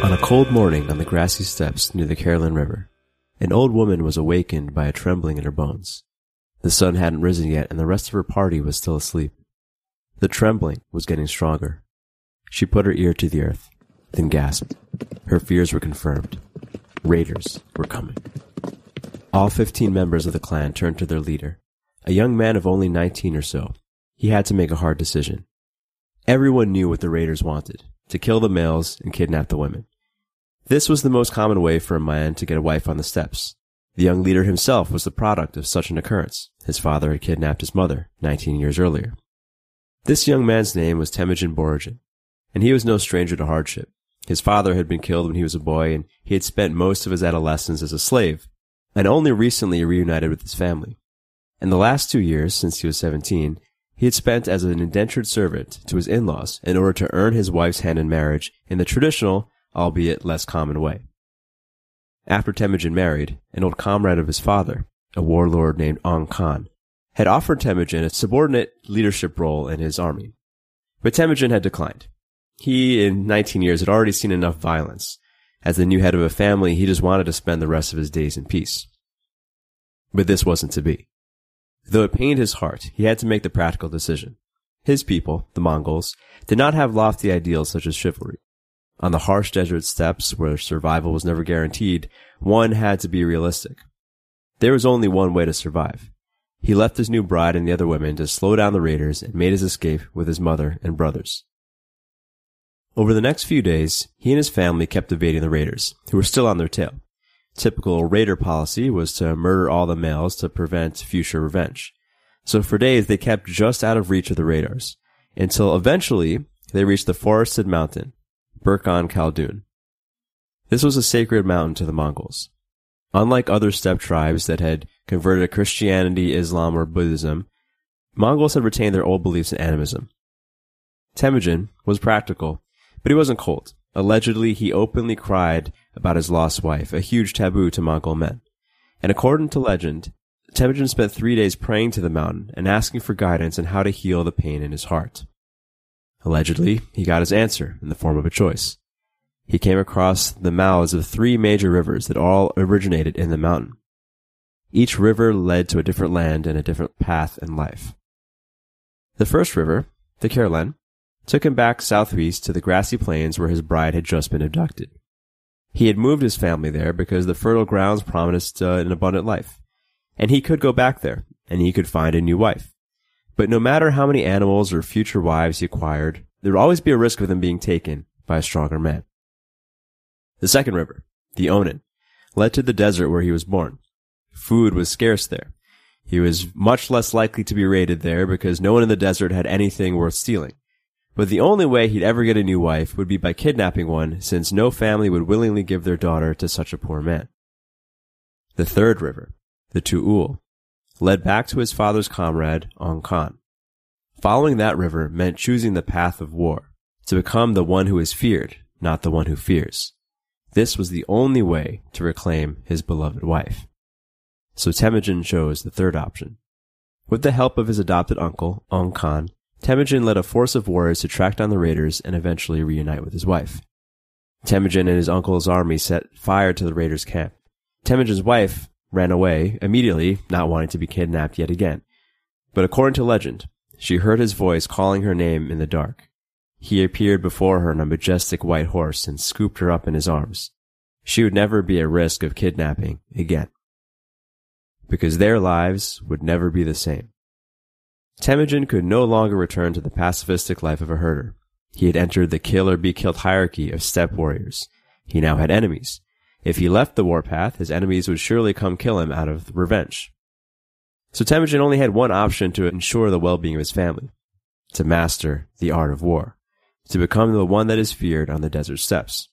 On a cold morning on the grassy steppes near the Caroline River, an old woman was awakened by a trembling in her bones. The sun hadn't risen yet, and the rest of her party was still asleep. The trembling was getting stronger. She put her ear to the earth, then gasped. Her fears were confirmed. Raiders were coming. All 15 members of the clan turned to their leader, a young man of only 19 or so. He had to make a hard decision. Everyone knew what the raiders wanted, to kill the males and kidnap the women. This was the most common way for a man to get a wife on the steppes. The young leader himself was the product of such an occurrence. His father had kidnapped his mother 19 years earlier. This young man's name was Temujin Borjin, and he was no stranger to hardship. His father had been killed when he was a boy, and he had spent most of his adolescence as a slave, and only recently reunited with his family. In the last 2 years, since he was 17, he had spent as an indentured servant to his in-laws in order to earn his wife's hand in marriage in the traditional, albeit less common way. After Temujin married, an old comrade of his father, a warlord named Ong Khan, had offered Temujin a subordinate leadership role in his army. But Temujin had declined. He, in 19 years, had already seen enough violence. As the new head of a family, he just wanted to spend the rest of his days in peace. But this wasn't to be. Though it pained his heart, he had to make the practical decision. His people, the Mongols, did not have lofty ideals such as chivalry. On the harsh desert steppes, where survival was never guaranteed, one had to be realistic. There was only one way to survive. He left his new bride and the other women to slow down the raiders and made his escape with his mother and brothers. Over the next few days, he and his family kept evading the raiders, who were still on their tail. Typical raider policy was to murder all the males to prevent future revenge. So for days they kept just out of reach of the raiders, until eventually they reached the forested mountain, Burkhan Khaldun. This was a sacred mountain to the Mongols. Unlike other steppe tribes that had converted to Christianity, Islam, or Buddhism, Mongols had retained their old beliefs in animism. Temujin was practical, but he wasn't cold. Allegedly, he openly cried about his lost wife, a huge taboo to Mongol men. And according to legend, Temujin spent 3 days praying to the mountain and asking for guidance on how to heal the pain in his heart. Allegedly, he got his answer in the form of a choice. He came across the mouths of 3 major rivers that all originated in the mountain. Each river led to a different land and a different path in life. The first river, the Caroline, took him back southeast to the grassy plains where his bride had just been abducted. He had moved his family there because the fertile grounds promised an abundant life, and he could go back there, and he could find a new wife. But no matter how many animals or future wives he acquired, there would always be a risk of them being taken by a stronger man. The second river, the Onan, led to the desert where he was born. Food was scarce there. He was much less likely to be raided there because no one in the desert had anything worth stealing. But the only way he'd ever get a new wife would be by kidnapping one, since no family would willingly give their daughter to such a poor man. The third river, the Tu'ul, led back to his father's comrade, Ong Khan. Following that river meant choosing the path of war, to become the one who is feared, not the one who fears. This was the only way to reclaim his beloved wife. So Temujin chose the third option. With the help of his adopted uncle, Ong Khan, Temujin led a force of warriors to track down the raiders and eventually reunite with his wife. Temujin and his uncle's army set fire to the raiders' camp. Temujin's wife ran away immediately, not wanting to be kidnapped yet again. But according to legend, she heard his voice calling her name in the dark. He appeared before her on a majestic white horse and scooped her up in his arms. She would never be at risk of kidnapping again, because their lives would never be the same. Temujin could no longer return to the pacifistic life of a herder. He had entered the kill-or-be-killed hierarchy of steppe warriors. He now had enemies. If he left the warpath, his enemies would surely come kill him out of revenge. So Temujin only had one option to ensure the well-being of his family: to master the art of war, to become the one that is feared on the desert steppes.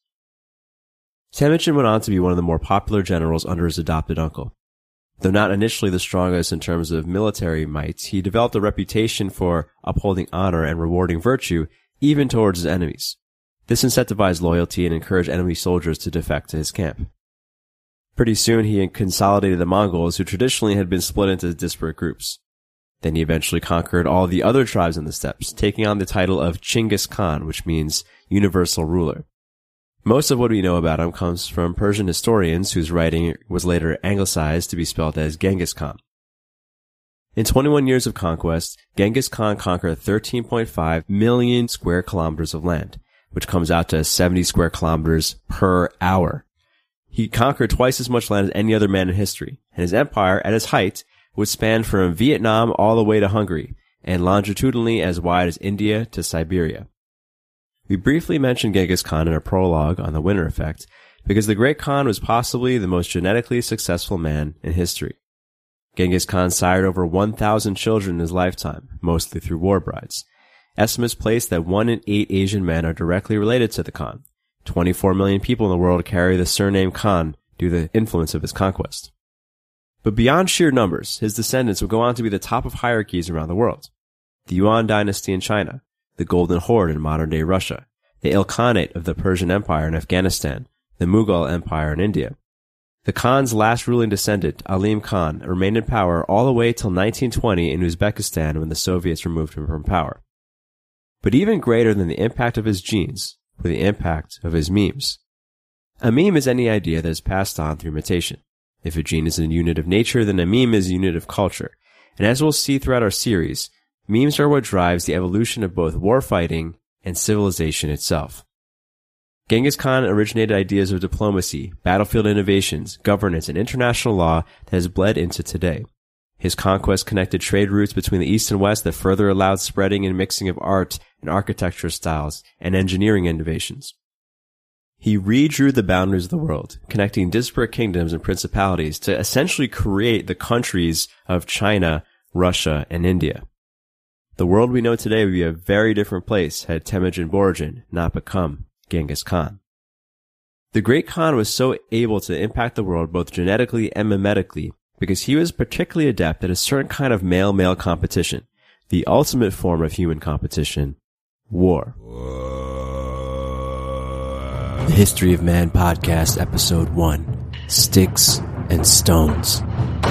Temujin went on to be one of the more popular generals under his adopted uncle. Though not initially the strongest in terms of military might, he developed a reputation for upholding honor and rewarding virtue even towards his enemies. This incentivized loyalty and encouraged enemy soldiers to defect to his camp. Pretty soon he consolidated the Mongols, who traditionally had been split into disparate groups. Then he eventually conquered all the other tribes in the steppes, taking on the title of Chinggis Khan, which means universal ruler. Most of what we know about him comes from Persian historians whose writing was later anglicized to be spelled as Genghis Khan. In 21 years of conquest, Genghis Khan conquered 13.5 million square kilometers of land, which comes out to 70 square kilometers per hour. He conquered twice as much land as any other man in history, and his empire, at its height, would span from Vietnam all the way to Hungary, and longitudinally as wide as India to Siberia. We briefly mentioned Genghis Khan in our prologue on the Winter Effect, because the Great Khan was possibly the most genetically successful man in history. Genghis Khan sired over 1,000 children in his lifetime, mostly through war brides. Estimates place that 1 in 8 Asian men are directly related to the Khan. 24 million people in the world carry the surname Khan due to the influence of his conquest. But beyond sheer numbers, his descendants would go on to be the top of hierarchies around the world. The Yuan dynasty in China, the Golden Horde in modern-day Russia, the Ilkhanate of the Persian Empire in Afghanistan, the Mughal Empire in India. The Khan's last ruling descendant, Alim Khan, remained in power all the way till 1920 in Uzbekistan when the Soviets removed him from power. But even greater than the impact of his genes were the impact of his memes. A meme is any idea that is passed on through imitation. If a gene is a unit of nature, then a meme is a unit of culture. And as we'll see throughout our series, memes are what drives the evolution of both warfighting and civilization itself. Genghis Khan originated ideas of diplomacy, battlefield innovations, governance, and international law that has bled into today. His conquest connected trade routes between the East and West that further allowed spreading and mixing of art and architecture styles and engineering innovations. He redrew the boundaries of the world, connecting disparate kingdoms and principalities to essentially create the countries of China, Russia, and India. The world we know today would be a very different place had Temujin Borjigin not become Genghis Khan. The Great Khan was so able to impact the world both genetically and mimetically because he was particularly adept at a certain kind of male-male competition, the ultimate form of human competition, war. The History of Man Podcast, Episode 1, Sticks and Stones.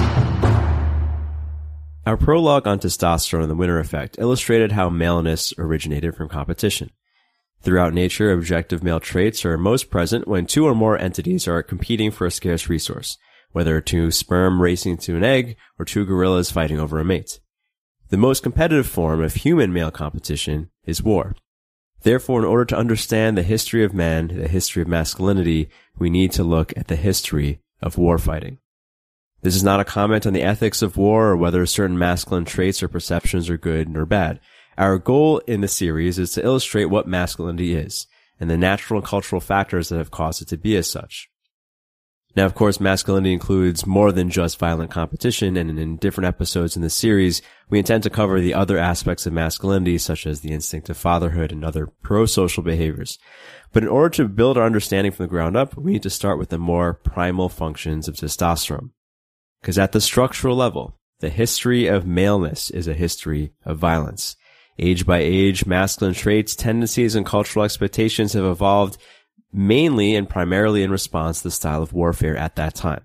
Our prologue on testosterone and the Winter Effect illustrated how maleness originated from competition. Throughout nature, objective male traits are most present when 2 or more entities are competing for a scarce resource, whether 2 sperm racing to an egg or 2 gorillas fighting over a mate. The most competitive form of human male competition is war. Therefore, in order to understand the history of man, the history of masculinity, we need to look at the history of warfighting. This is not a comment on the ethics of war or whether certain masculine traits or perceptions are good or bad. Our goal in the series is to illustrate what masculinity is and the natural and cultural factors that have caused it to be as such. Now, of course, masculinity includes more than just violent competition, and in different episodes in the series, we intend to cover the other aspects of masculinity, such as the instinct of fatherhood and other pro-social behaviors. But in order to build our understanding from the ground up, we need to start with the more primal functions of testosterone. Because at the structural level, the history of maleness is a history of violence. Age by age, masculine traits, tendencies, and cultural expectations have evolved mainly and primarily in response to the style of warfare at that time.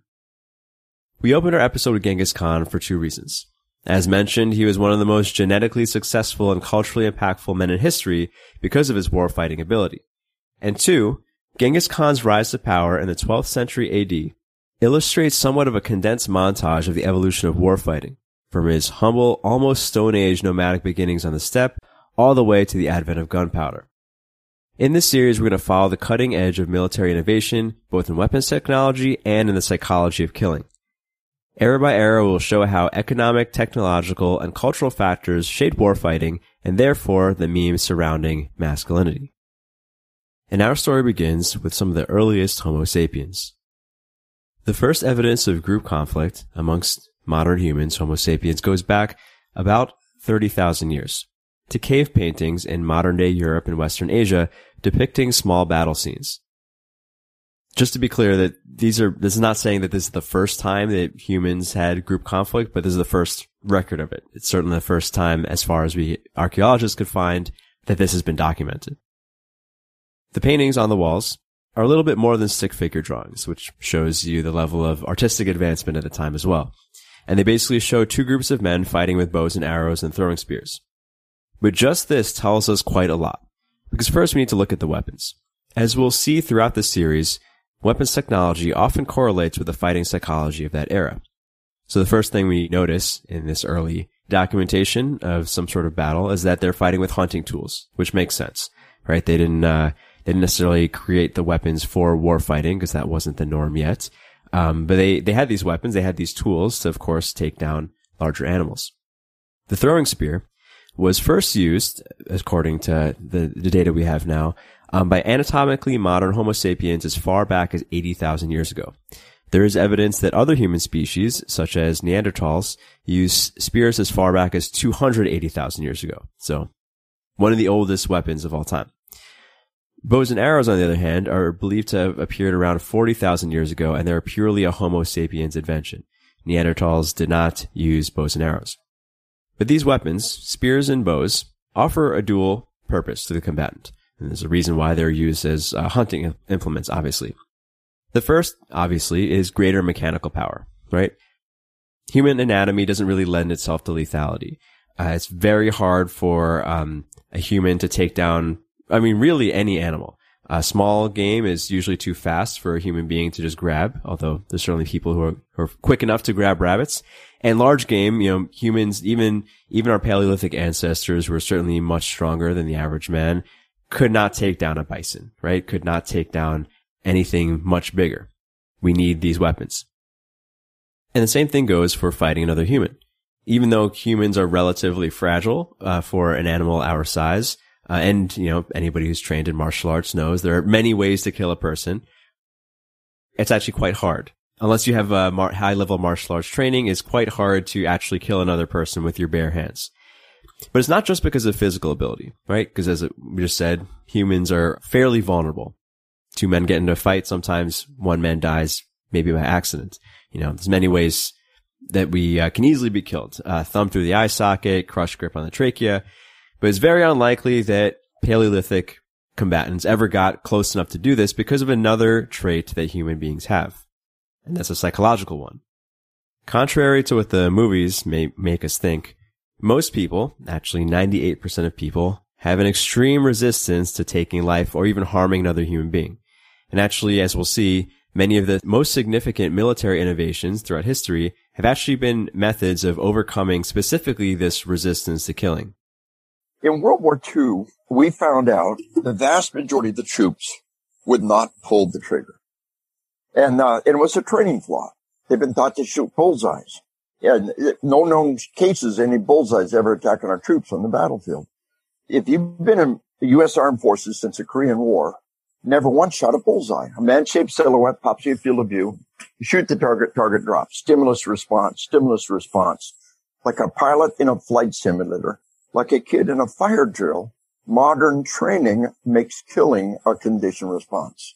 We opened our episode with Genghis Khan for 2 reasons. As mentioned, he was one of the most genetically successful and culturally impactful men in history because of his warfighting ability. And 2, Genghis Khan's rise to power in the 12th century AD illustrates somewhat of a condensed montage of the evolution of warfighting, from his humble, almost Stone Age nomadic beginnings on the steppe, all the way to the advent of gunpowder. In this series, we're going to follow the cutting edge of military innovation, both in weapons technology and in the psychology of killing. Era by era, we'll show how economic, technological, and cultural factors shaped warfighting, and therefore the memes surrounding masculinity. And our story begins with some of the earliest Homo sapiens. The first evidence of group conflict amongst modern humans, Homo sapiens, goes back about 30,000 years to cave paintings in modern-day Europe and Western Asia depicting small battle scenes. Just to be clear, that this is not saying that this is the first time that humans had group conflict, but this is the first record of it. It's certainly the first time, as far as we archaeologists could find, that this has been documented. The paintings on the walls are a little bit more than stick figure drawings, which shows you the level of artistic advancement at the time as well. And they basically show 2 groups of men fighting with bows and arrows and throwing spears. But just this tells us quite a lot. Because first we need to look at the weapons. As we'll see throughout the series, weapons technology often correlates with the fighting psychology of that era. So the first thing we notice in this early documentation of some sort of battle is that they're fighting with hunting tools, which makes sense, right? They didn't necessarily create the weapons for war fighting because that wasn't the norm yet. But they had these weapons, they had these tools to, of course, take down larger animals. The throwing spear was first used, according to the data we have now, by anatomically modern Homo sapiens as far back as 80,000 years ago. There is evidence that other human species, such as Neanderthals, used spears as far back as 280,000 years ago. So, one of the oldest weapons of all time. Bows and arrows, on the other hand, are believed to have appeared around 40,000 years ago, and they're purely a Homo sapiens invention. Neanderthals did not use bows and arrows. But these weapons, spears and bows, offer a dual purpose to the combatant. And there's a reason why they're used as hunting implements, obviously. The first, obviously, is greater mechanical power, right? Human anatomy doesn't really lend itself to lethality. It's very hard for a human to take down, really any animal. Small game is usually too fast for a human being to just grab, although there's certainly people who are quick enough to grab rabbits. And large game, humans, even our Paleolithic ancestors were certainly much stronger than the average man, could not take down a bison, right? Could not take down anything much bigger. We need these weapons. And the same thing goes for fighting another human. Even though humans are relatively fragile for an animal our size, and anybody who's trained in martial arts knows there are many ways to kill a person. It's actually quite hard. Unless you have a high-level martial arts training, it's quite hard to actually kill another person with your bare hands. But it's not just because of physical ability, right? Because as we just said, humans are fairly vulnerable. Two men get into a fight, sometimes one man dies, maybe by accident. There's many ways that we can easily be killed. Thumb through the eye socket, crush grip on the trachea. But it's very unlikely that Paleolithic combatants ever got close enough to do this because of another trait that human beings have. And that's a psychological one. Contrary to what the movies may make us think, most people, actually 98% of people, have an extreme resistance to taking life or even harming another human being. And actually, as we'll see, many of the most significant military innovations throughout history have actually been methods of overcoming specifically this resistance to killing. In World War II, we found out the vast majority of the troops would not pull the trigger. And it was a training flaw. They've been taught to shoot bullseyes. And no known cases, any bullseyes ever attacking our troops on the battlefield. If you've been in the U.S. Armed Forces since the Korean War, never once shot a bullseye. A man-shaped silhouette pops you a field of view. You shoot the target drops. Stimulus response. Like a pilot in a flight simulator. Like a kid in a fire drill. Modern training makes killing a conditioned response.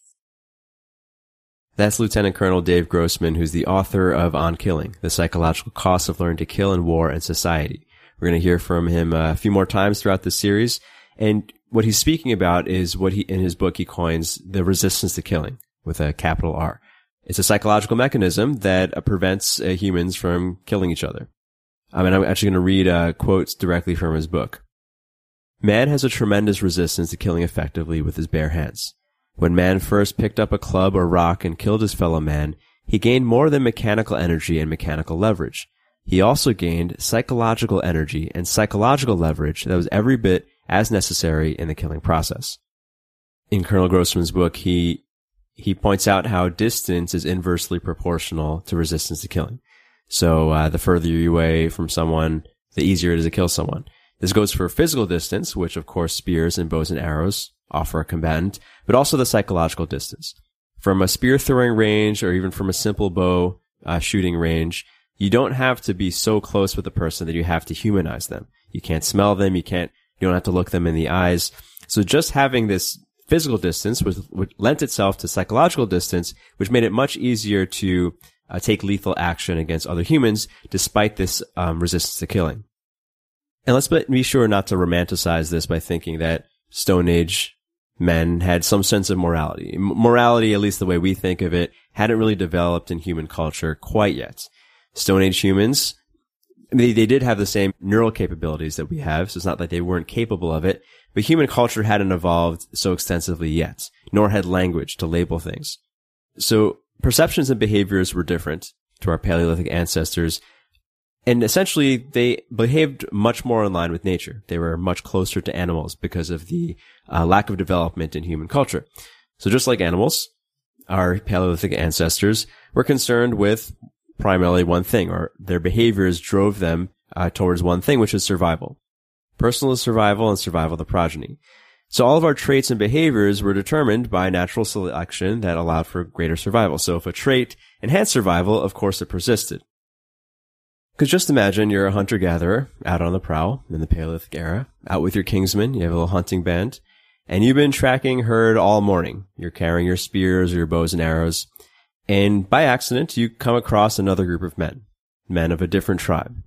That's Lieutenant Colonel Dave Grossman, who's the author of On Killing, The Psychological Costs of Learning to Kill in War and Society. We're going to hear from him a few more times throughout the series. And what he's speaking about is what in his book he coins the resistance to killing with a capital R. It's a psychological mechanism that prevents humans from killing each other. And I'm actually going to read quotes directly from his book. Man has a tremendous resistance to killing effectively with his bare hands. When man first picked up a club or rock and killed his fellow man, he gained more than mechanical energy and mechanical leverage. He also gained psychological energy and psychological leverage that was every bit as necessary in the killing process. In Colonel Grossman's book, he points out how distance is inversely proportional to resistance to killing. So the further you're away from someone, the easier it is to kill someone. This goes for physical distance, which of course spears and bows and arrows offer a combatant, but also the psychological distance. From a spear throwing range or even from a simple bow shooting range, you don't have to be so close with the person that you have to humanize them. You can't smell them, you don't have to look them in the eyes. So just having this physical distance would lent itself to psychological distance, which made it much easier to take lethal action against other humans despite this resistance to killing. And let's be sure not to romanticize this by thinking that Stone Age men had some sense of morality. Morality, at least the way we think of it, hadn't really developed in human culture quite yet. Stone Age humans They did have the same neural capabilities that we have, so it's not like they weren't capable of it, but human culture hadn't evolved so extensively yet, nor had language to label things. So perceptions and behaviors were different to our Paleolithic ancestors, and essentially they behaved much more in line with nature. They were much closer to animals because of the lack of development in human culture. So just like animals, our Paleolithic ancestors were concerned with primarily one thing, or their behaviors drove them towards one thing, which is survival. Personal survival and survival of the progeny. So all of our traits and behaviors were determined by natural selection that allowed for greater survival. So if a trait enhanced survival, of course it persisted. Because just imagine you're a hunter-gatherer out on the prowl in the Paleolithic era, out with your kingsmen, you have a little hunting band, and you've been tracking herd all morning. You're carrying your spears or your bows and arrows. And by accident, you come across another group of men of a different tribe.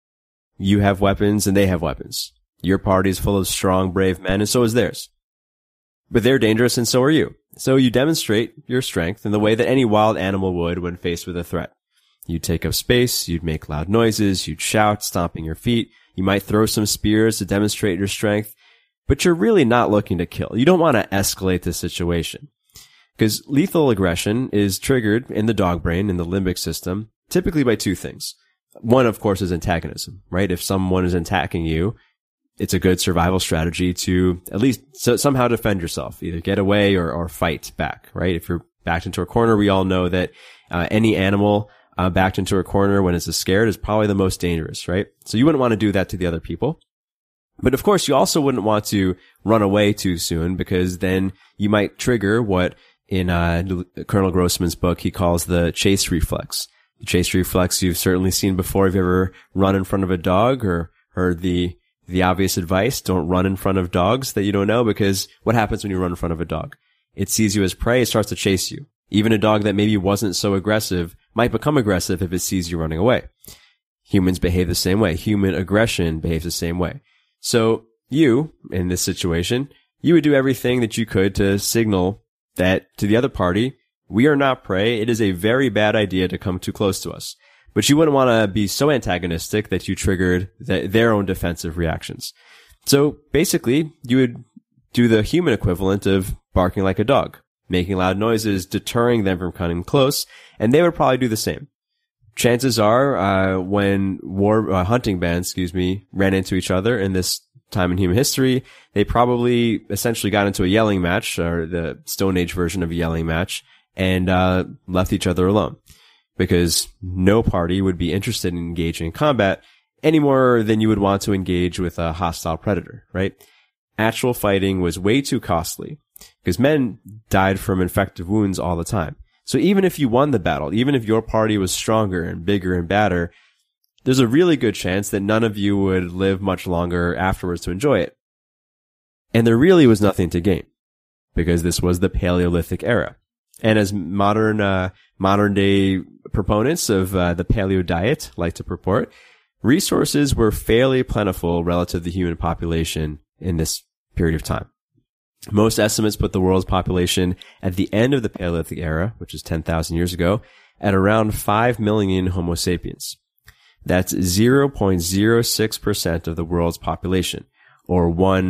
You have weapons and they have weapons. Your party is full of strong, brave men, and so is theirs. But they're dangerous and so are you. So you demonstrate your strength in the way that any wild animal would when faced with a threat. You'd take up space, you'd make loud noises, you'd shout, stomping your feet. You might throw some spears to demonstrate your strength, but you're really not looking to kill. You don't want to escalate the situation. Because lethal aggression is triggered in the dog brain, in the limbic system, typically by two things. One, of course, is antagonism, right? If someone is attacking you, it's a good survival strategy to at least somehow defend yourself, either get away or fight back, right? If you're backed into a corner, we all know that any animal backed into a corner when it's scared is probably the most dangerous, right? So you wouldn't want to do that to the other people. But of course, you also wouldn't want to run away too soon, because then you might trigger what in Colonel Grossman's book he calls the chase reflex. The chase reflex you've certainly seen before. If you ever run in front of a dog or heard the obvious advice, don't run in front of dogs that you don't know, because what happens when you run in front of a dog? It sees you as prey, it starts to chase you. Even a dog that maybe wasn't so aggressive might become aggressive if it sees you running away. Humans behave the same way. Human aggression behaves the same way. So you, in this situation, you would do everything that you could to signal that to the other party, we are not prey. It is a very bad idea to come too close to us. But you wouldn't want to be so antagonistic that you triggered their own defensive reactions. So basically, you would do the human equivalent of barking like a dog, making loud noises, deterring them from coming close, and they would probably do the same. Chances are, when hunting bands, ran into each other in this time in human history, they probably essentially got into a yelling match, or the Stone Age version of a yelling match, and left each other alone. Because no party would be interested in engaging in combat any more than you would want to engage with a hostile predator, right? Actual fighting was way too costly, because men died from infective wounds all the time. So even if you won the battle, even if your party was stronger and bigger and badder, there's a really good chance that none of you would live much longer afterwards to enjoy it. And there really was nothing to gain, because this was the Paleolithic era. And as modern day proponents of the paleo diet like to purport, resources were fairly plentiful relative to the human population in this period of time. Most estimates put the world's population at the end of the Paleolithic era, which is 10,000 years ago, at around 5 million Homo sapiens. That's 0.06% of the world's population, or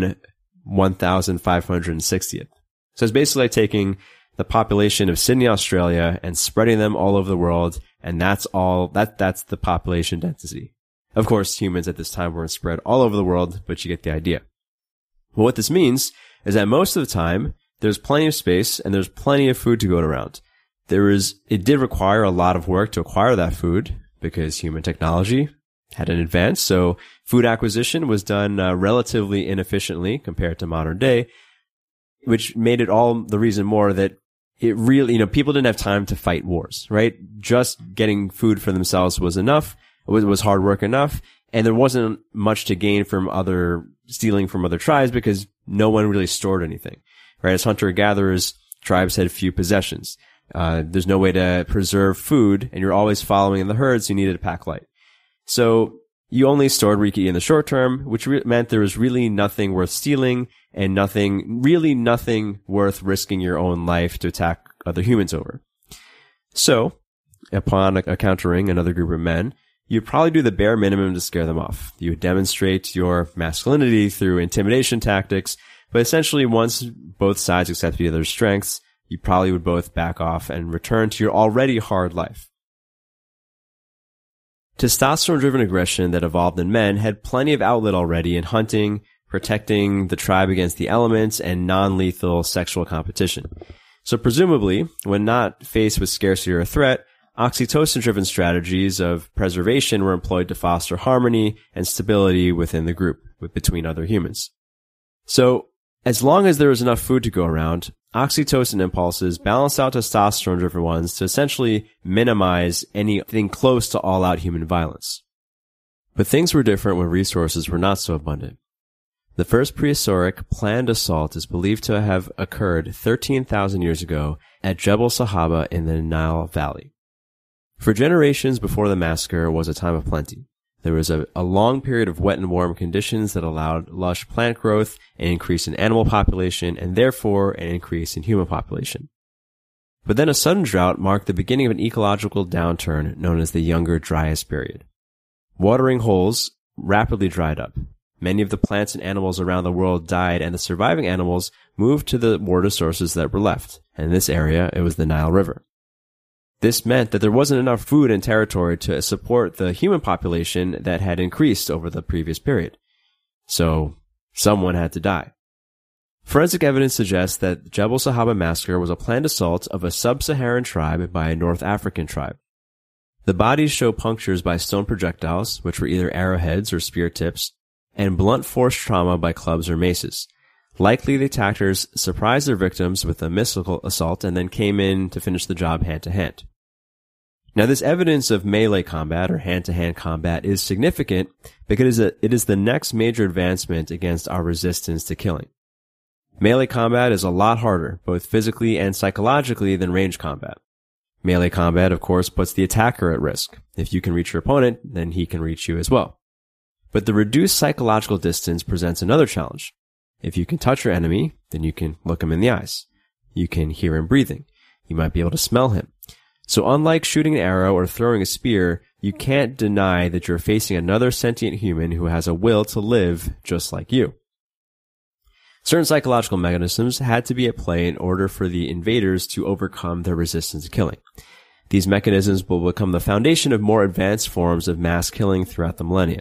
1,560th. So it's basically like taking the population of Sydney, Australia, and spreading them all over the world, and that's the population density. Of course, humans at this time weren't spread all over the world, but you get the idea. Well, what this means is that most of the time, there's plenty of space and there's plenty of food to go around. It did require a lot of work to acquire that food, because human technology had an advance, so food acquisition was done relatively inefficiently compared to modern day, which made it all the reason more that it really, people didn't have time to fight wars, right? Just getting food for themselves was enough. It was hard work enough, and there wasn't much to gain from stealing from other tribes, because no one really stored anything, right? As hunter-gatherers, tribes had few possessions. There's no way to preserve food, and you're always following in the herds, so you needed to pack light. So you only stored what you could eat in the short term, which meant there was really nothing worth stealing, and nothing worth risking your own life to attack other humans over. So, upon encountering another group of men, you'd probably do the bare minimum to scare them off. You would demonstrate your masculinity through intimidation tactics, but essentially once both sides accept each other's strengths, you probably would both back off and return to your already hard life. Testosterone-driven aggression that evolved in men had plenty of outlet already in hunting, protecting the tribe against the elements, and non-lethal sexual competition. So presumably, when not faced with scarcity or a threat, oxytocin-driven strategies of preservation were employed to foster harmony and stability within the group, between other humans. So, as long as there was enough food to go around, oxytocin impulses balanced out testosterone-driven ones to essentially minimize anything close to all-out human violence. But things were different when resources were not so abundant. The first prehistoric planned assault is believed to have occurred 13,000 years ago at Jebel Sahaba in the Nile Valley. For generations before the massacre was a time of plenty. There was a long period of wet and warm conditions that allowed lush plant growth, an increase in animal population, and therefore an increase in human population. But then a sudden drought marked the beginning of an ecological downturn known as the Younger Dryas period. Watering holes rapidly dried up. Many of the plants and animals around the world died, and the surviving animals moved to the water sources that were left. And in this area, it was the Nile River. This meant that there wasn't enough food and territory to support the human population that had increased over the previous period. So, someone had to die. Forensic evidence suggests that the Jebel Sahaba massacre was a planned assault of a sub-Saharan tribe by a North African tribe. The bodies show punctures by stone projectiles, which were either arrowheads or spear tips, and blunt force trauma by clubs or maces. Likely, the attackers surprised their victims with a missile assault and then came in to finish the job hand-to-hand. Now, this evidence of melee combat or hand-to-hand combat is significant because it is the next major advancement against our resistance to killing. Melee combat is a lot harder, both physically and psychologically, than range combat. Melee combat, of course, puts the attacker at risk. If you can reach your opponent, then he can reach you as well. But the reduced psychological distance presents another challenge. If you can touch your enemy, then you can look him in the eyes. You can hear him breathing. You might be able to smell him. So unlike shooting an arrow or throwing a spear, you can't deny that you're facing another sentient human who has a will to live just like you. Certain psychological mechanisms had to be at play in order for the invaders to overcome their resistance to killing. These mechanisms will become the foundation of more advanced forms of mass killing throughout the millennia.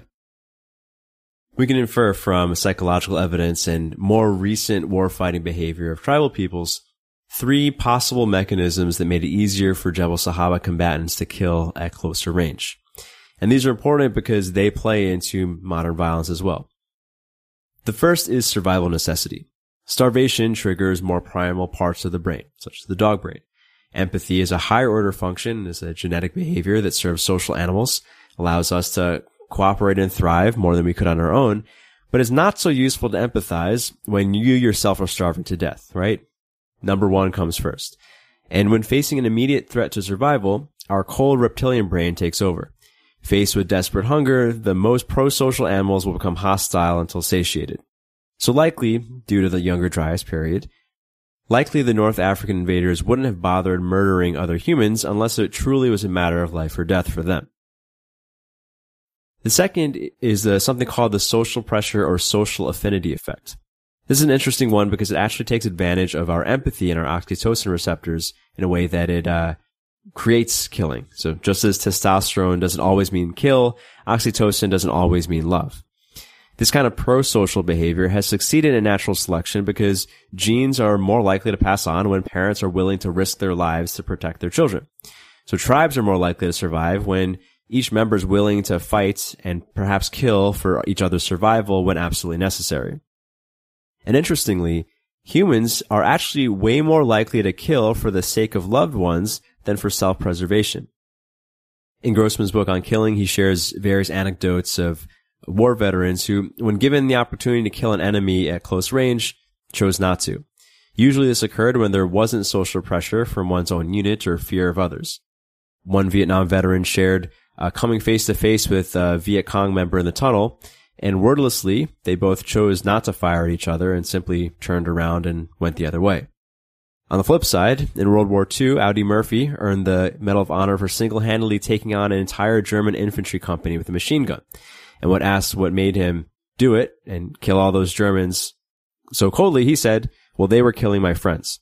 We can infer from psychological evidence and more recent warfighting behavior of tribal peoples 3 possible mechanisms that made it easier for Jebel Sahaba combatants to kill at closer range. And these are important because they play into modern violence as well. The first is survival necessity. Starvation triggers more primal parts of the brain, such as the dog brain. Empathy is a higher order function, is a genetic behavior that serves social animals, allows us to cooperate and thrive more than we could on our own, but is not so useful to empathize when you yourself are starving to death, right? Number 1 comes first. And when facing an immediate threat to survival, our cold reptilian brain takes over. Faced with desperate hunger, the most pro-social animals will become hostile until satiated. So likely, due to the Younger Dryas period, the North African invaders wouldn't have bothered murdering other humans unless it truly was a matter of life or death for them. The second is something called the social pressure or social affinity effect. This is an interesting one because it actually takes advantage of our empathy and our oxytocin receptors in a way that it creates killing. So just as testosterone doesn't always mean kill, oxytocin doesn't always mean love. This kind of pro-social behavior has succeeded in natural selection because genes are more likely to pass on when parents are willing to risk their lives to protect their children. So tribes are more likely to survive when each member is willing to fight and perhaps kill for each other's survival when absolutely necessary. And interestingly, humans are actually way more likely to kill for the sake of loved ones than for self-preservation. In Grossman's book on killing, he shares various anecdotes of war veterans who, when given the opportunity to kill an enemy at close range, chose not to. Usually this occurred when there wasn't social pressure from one's own unit or fear of others. One Vietnam veteran shared coming face-to-face with a Viet Cong member in the tunnel, and wordlessly, they both chose not to fire at each other and simply turned around and went the other way. On the flip side, in World War II, Audie Murphy earned the Medal of Honor for single-handedly taking on an entire German infantry company with a machine gun. And when asked what made him do it and kill all those Germans so coldly, he said, "Well, they were killing my friends."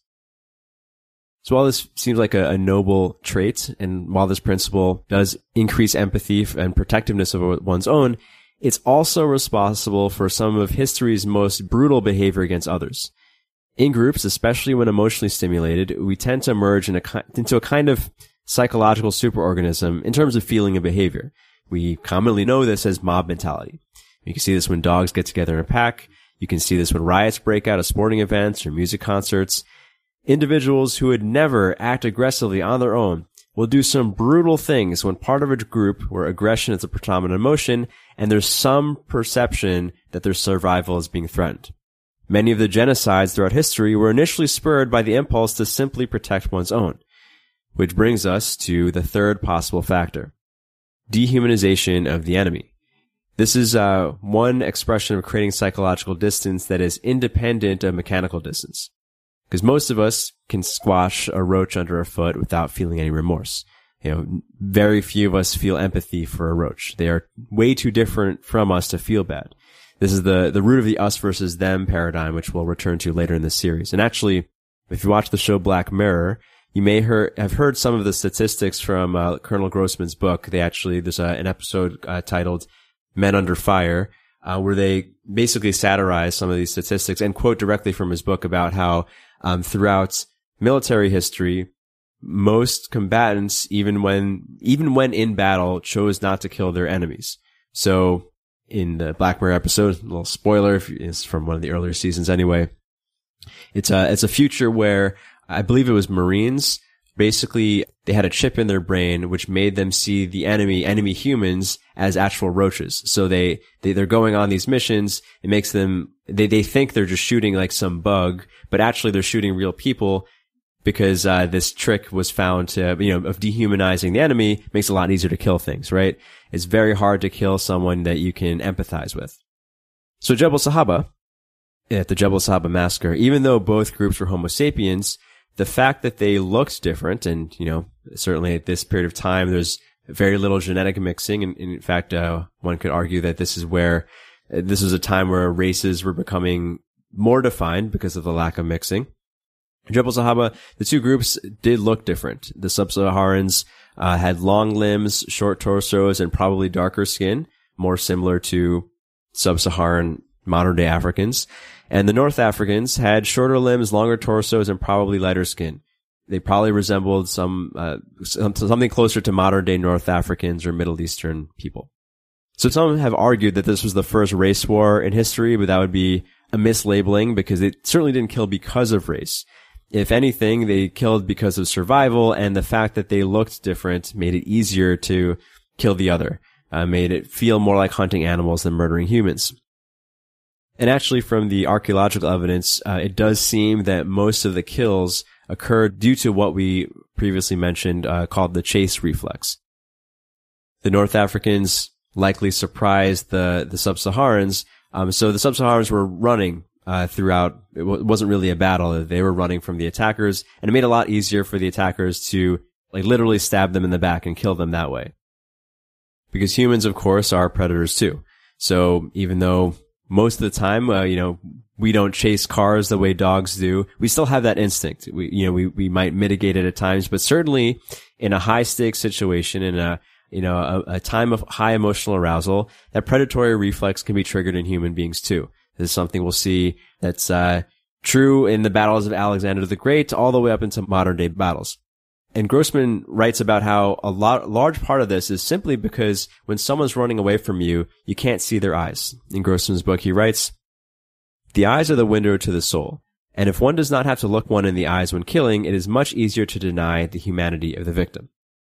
So while this seems like a noble trait, and while this principle does increase empathy and protectiveness of one's own, it's also responsible for some of history's most brutal behavior against others. In groups, especially when emotionally stimulated, we tend to emerge into a kind of psychological superorganism in terms of feeling and behavior. We commonly know this as mob mentality. You can see this when dogs get together in a pack. You can see this when riots break out at sporting events or music concerts. Individuals who would never act aggressively on their own will do some brutal things when part of a group where aggression is a predominant emotion and there's some perception that their survival is being threatened. Many of the genocides throughout history were initially spurred by the impulse to simply protect one's own. Which brings us to the third possible factor: dehumanization of the enemy. This is one expression of creating psychological distance that is independent of mechanical distance. Because most of us can squash a roach under our foot without feeling any remorse. Very few of us feel empathy for a roach. They are way too different from us to feel bad. This is the root of the us versus them paradigm, which we'll return to later in this series. And actually, if you watch the show Black Mirror, you may have heard some of the statistics from Colonel Grossman's book. There's an episode titled Men Under Fire, where they basically satirize some of these statistics and quote directly from his book about how throughout military history, most combatants, even when in battle, chose not to kill their enemies. So in the Black Mirror episode, a little spoiler, it's from one of the earlier seasons anyway. It's a future where I believe it was Marines. Basically, they had a chip in their brain which made them see the enemy humans as actual roaches. So they're going on these missions. It makes them, they think they're just shooting like some bug, but actually they're shooting real people because, this trick was found to, of dehumanizing the enemy makes it a lot easier to kill things, right? It's very hard to kill someone that you can empathize with. So Jebel Sahaba, at the Jebel Sahaba massacre, even though both groups were Homo sapiens, the fact that they looked different, and, certainly at this period of time, there's very little genetic mixing. And in fact, one could argue that this was a time where races were becoming more defined because of the lack of mixing. Jebel Sahaba, the two groups did look different. The sub-Saharans had long limbs, short torsos, and probably darker skin, more similar to sub-Saharan modern-day Africans. And the North Africans had shorter limbs, longer torsos, and probably lighter skin. They probably resembled something closer to modern-day North Africans or Middle Eastern people. So some have argued that this was the first race war in history, but that would be a mislabeling because it certainly didn't kill because of race. If anything, they killed because of survival, and the fact that they looked different made it easier to kill the other, made it feel more like hunting animals than murdering humans. And actually, from the archaeological evidence, it does seem that most of the kills occurred due to what we previously mentioned, called the chase reflex. The North Africans likely surprised the Sub-Saharans, so the Sub-Saharans were running throughout. It wasn't really a battle. They were running from the attackers, and it made it a lot easier for the attackers to literally stab them in the back and kill them that way. Because humans, of course, are predators too. So even though most of the time, we don't chase cars the way dogs do, we still have that instinct. We might mitigate it at times, but certainly in a high stakes situation, in a time of high emotional arousal, that predatory reflex can be triggered in human beings too. This is something we'll see that's true in the battles of Alexander the Great all the way up into modern day battles. And Grossman writes about how large part of this is simply because when someone's running away from you, you can't see their eyes. In Grossman's book, he writes, "The eyes are the window to the soul, and if one does not have to look one in the eyes when killing, it is much easier to deny the humanity of the victim."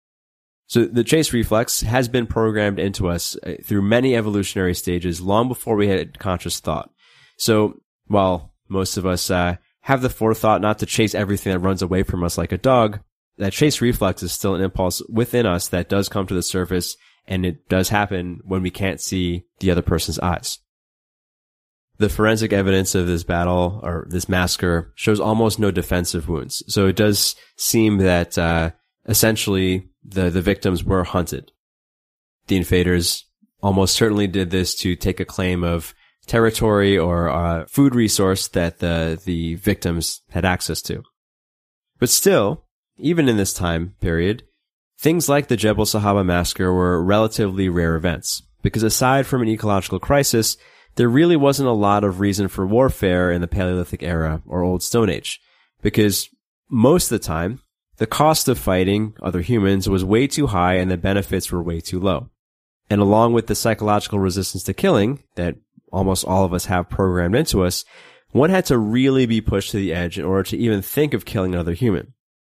So the chase reflex has been programmed into us through many evolutionary stages long before we had conscious thought. So while most of us have the forethought not to chase everything that runs away from us like a dog, that chase reflex is still an impulse within us that does come to the surface, and it does happen when we can't see the other person's eyes. The forensic evidence of this battle or this massacre shows almost no defensive wounds. So it does seem that essentially the victims were hunted. The invaders almost certainly did this to take a claim of territory or food resource that the victims had access to. But still, even in this time period, things like the Jebel Sahaba massacre were relatively rare events, because aside from an ecological crisis, there really wasn't a lot of reason for warfare in the Paleolithic era or Old Stone Age, because most of the time, the cost of fighting other humans was way too high and the benefits were way too low. And along with the psychological resistance to killing that almost all of us have programmed into us, one had to really be pushed to the edge in order to even think of killing another human.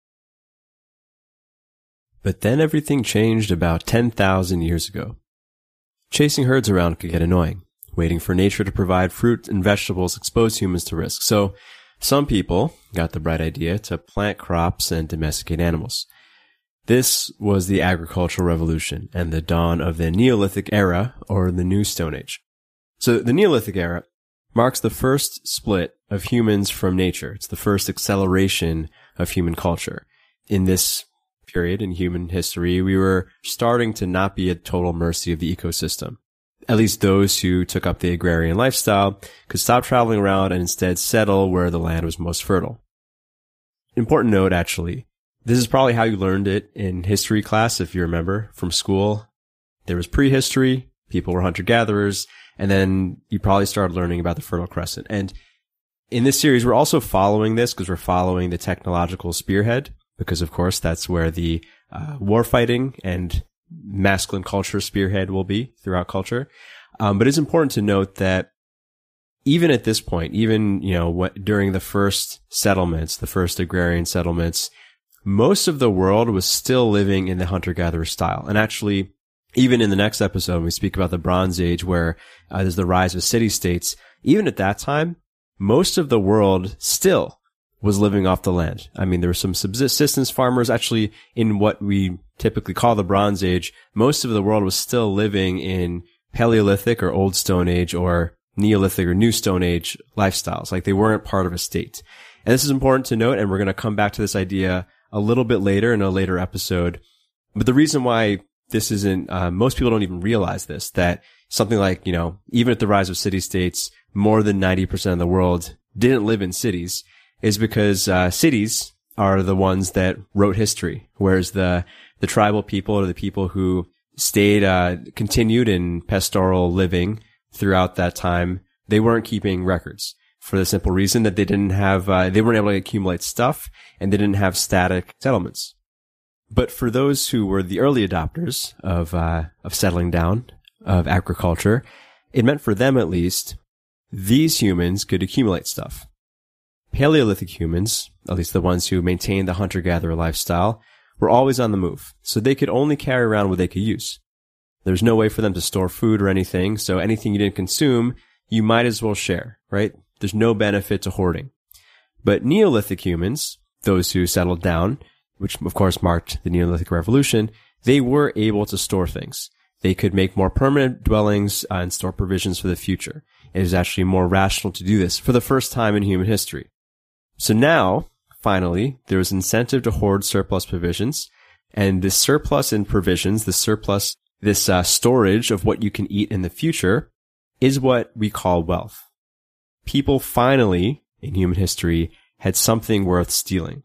But then everything changed about 10,000 years ago. Chasing herds around could get annoying. Waiting for nature to provide fruit and vegetables exposed humans to risk. So some people got the bright idea to plant crops and domesticate animals. This was the agricultural revolution and the dawn of the Neolithic era, or the New Stone Age. So the Neolithic era marks the first split of humans from nature. It's the first acceleration of human culture. In this period in human history, we were starting to not be at total mercy of the ecosystem. At least those who took up the agrarian lifestyle could stop traveling around and instead settle where the land was most fertile. Important note, actually, this is probably how you learned it in history class, if you remember, from school. There was prehistory, people were hunter-gatherers, and then you probably started learning about the Fertile Crescent. And in this series, we're also following this because we're following the technological spearhead, because, of course, that's where the warfighting and masculine culture spearhead will be throughout culture. But it's important to note that even at this point, even, during the first settlements, the first agrarian settlements, most of the world was still living in the hunter-gatherer style. And actually, even in the next episode, when we speak about the Bronze Age, where there's the rise of city-states, even at that time, most of the world still was living off the land. I mean, there were some subsistence farmers. Actually, in what we typically call the Bronze Age, most of the world was still living in Paleolithic or Old Stone Age or Neolithic or New Stone Age lifestyles. Like, they weren't part of a state. And this is important to note, and we're going to come back to this idea a little bit later in a later episode. But the reason why this isn't, most people don't even realize this, that something like, even at the rise of city-states, more than 90% of the world didn't live in cities, is because cities are the ones that wrote history, whereas the tribal people or the people who stayed continued in pastoral living throughout that time, they weren't keeping records for the simple reason that they didn't have they weren't able to accumulate stuff, and they didn't have static settlements. But for those who were the early adopters of settling down, of agriculture, it meant for them at least, these humans could accumulate stuff. Paleolithic humans, at least the ones who maintained the hunter-gatherer lifestyle, were always on the move, so they could only carry around what they could use. There's no way for them to store food or anything, so anything you didn't consume, you might as well share, right? There's no benefit to hoarding. But Neolithic humans, those who settled down, which of course marked the Neolithic Revolution, they were able to store things. They could make more permanent dwellings and store provisions for the future. It is actually more rational to do this for the first time in human history. So now, finally, there was incentive to hoard surplus provisions, and this surplus in provisions, this storage of what you can eat in the future, is what we call wealth. People finally, in human history, had something worth stealing.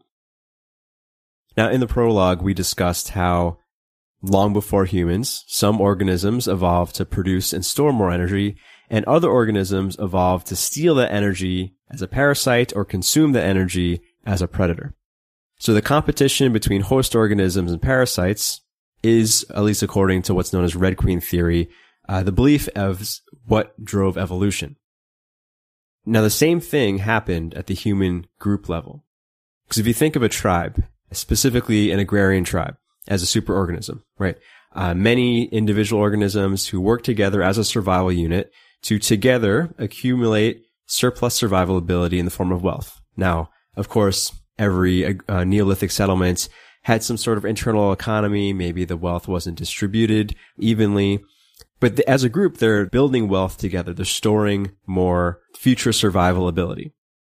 Now, in the prologue, we discussed how, long before humans, some organisms evolved to produce and store more energy, and other organisms evolved to steal that energy as a parasite or consume the energy as a predator. So the competition between host organisms and parasites is, at least according to what's known as Red Queen theory, the belief of what drove evolution. Now, the same thing happened at the human group level. Because if you think of a tribe, specifically an agrarian tribe, as a superorganism, right? Many individual organisms who work together as a survival unit to together accumulate surplus survival ability in the form of wealth. Now, of course, every Neolithic settlement had some sort of internal economy. Maybe the wealth wasn't distributed evenly. But as a group, they're building wealth together. They're storing more future survival ability.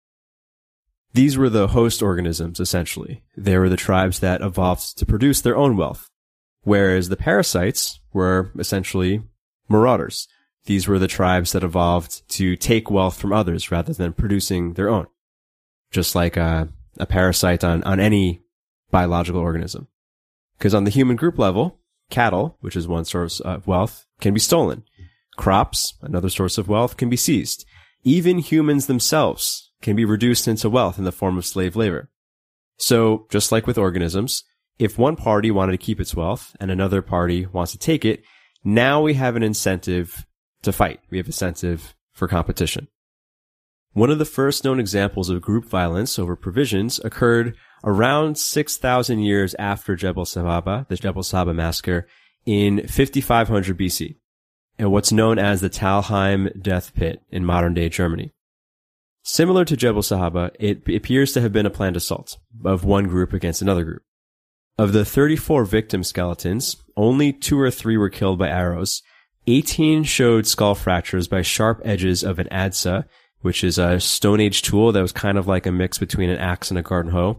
These were the host organisms, essentially. They were the tribes that evolved to produce their own wealth, whereas the parasites were essentially marauders. These were the tribes that evolved to take wealth from others rather than producing their own, just like a parasite on any biological organism. Because on the human group level, cattle, which is one source of wealth, can be stolen. Crops, another source of wealth, can be seized. Even humans themselves can be reduced into wealth in the form of slave labor. So, just like with organisms, if one party wanted to keep its wealth and another party wants to take it, now we have an incentive to fight. We have incentive for competition. One of the first known examples of group violence over provisions occurred around 6,000 years after Jebel Sahaba, the Jebel Sahaba massacre, in 5500 BC, and what's known as the Talheim death pit in modern-day Germany. Similar to Jebel Sahaba, it appears to have been a planned assault of one group against another group. Of the 34 victim skeletons, only 2 or 3 were killed by arrows. 18 showed skull fractures by sharp edges of an adsa, which is a Stone Age tool that was kind of like a mix between an axe and a garden hoe.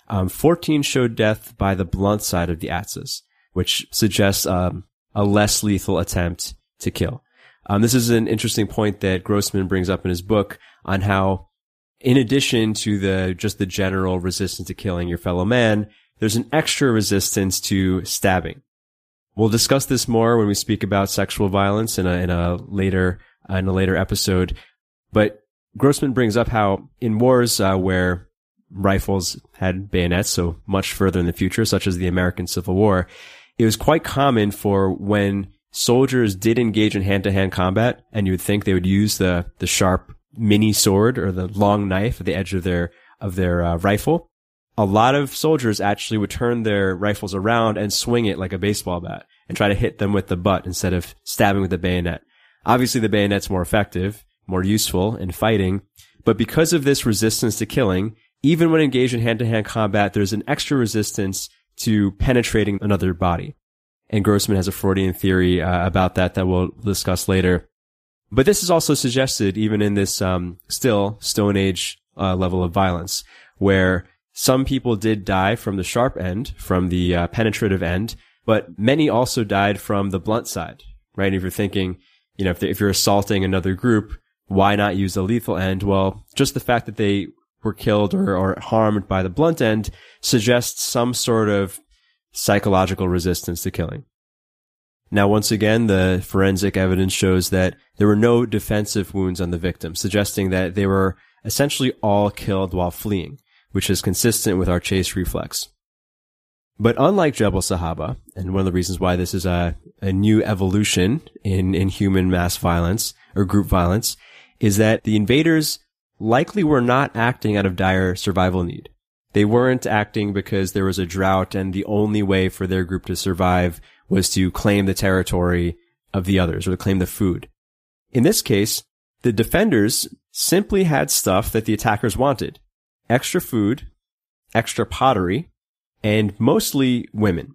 14 showed death by the blunt side of the axes, which suggests a less lethal attempt to kill. This is an interesting point that Grossman brings up in his book on how, in addition to just the general resistance to killing your fellow man, there's an extra resistance to stabbing. We'll discuss this more when we speak about sexual violence in a later episode. But Grossman brings up how in wars where rifles had bayonets, so much further in the future, such as the American Civil War, it was quite common for when soldiers did engage in hand-to-hand combat, and you would think they would use the sharp mini sword or the long knife at the edge of their rifle. A lot of soldiers actually would turn their rifles around and swing it like a baseball bat and try to hit them with the butt instead of stabbing with the bayonet. Obviously, the bayonet's more effective, more useful in fighting, but because of this resistance to killing, even when engaged in hand-to-hand combat, there's an extra resistance to penetrating another body. And Grossman has a Freudian theory about that we'll discuss later. But this is also suggested even in this still Stone Age level of violence, where some people did die from the sharp end, from the penetrative end, but many also died from the blunt side, right? If you're thinking, if you're assaulting another group, why not use the lethal end? Well, just the fact that they were killed or harmed by the blunt end suggests some sort of psychological resistance to killing. Now, once again, the forensic evidence shows that there were no defensive wounds on the victim, suggesting that they were essentially all killed while fleeing, which is consistent with our chase reflex. But unlike Jebel Sahaba, and one of the reasons why this is a new evolution in human mass violence or group violence, is that the invaders likely were not acting out of dire survival need. They weren't acting because there was a drought and the only way for their group to survive was to claim the territory of the others or to claim the food. In this case, the defenders simply had stuff that the attackers wanted. Extra food, extra pottery, and mostly women.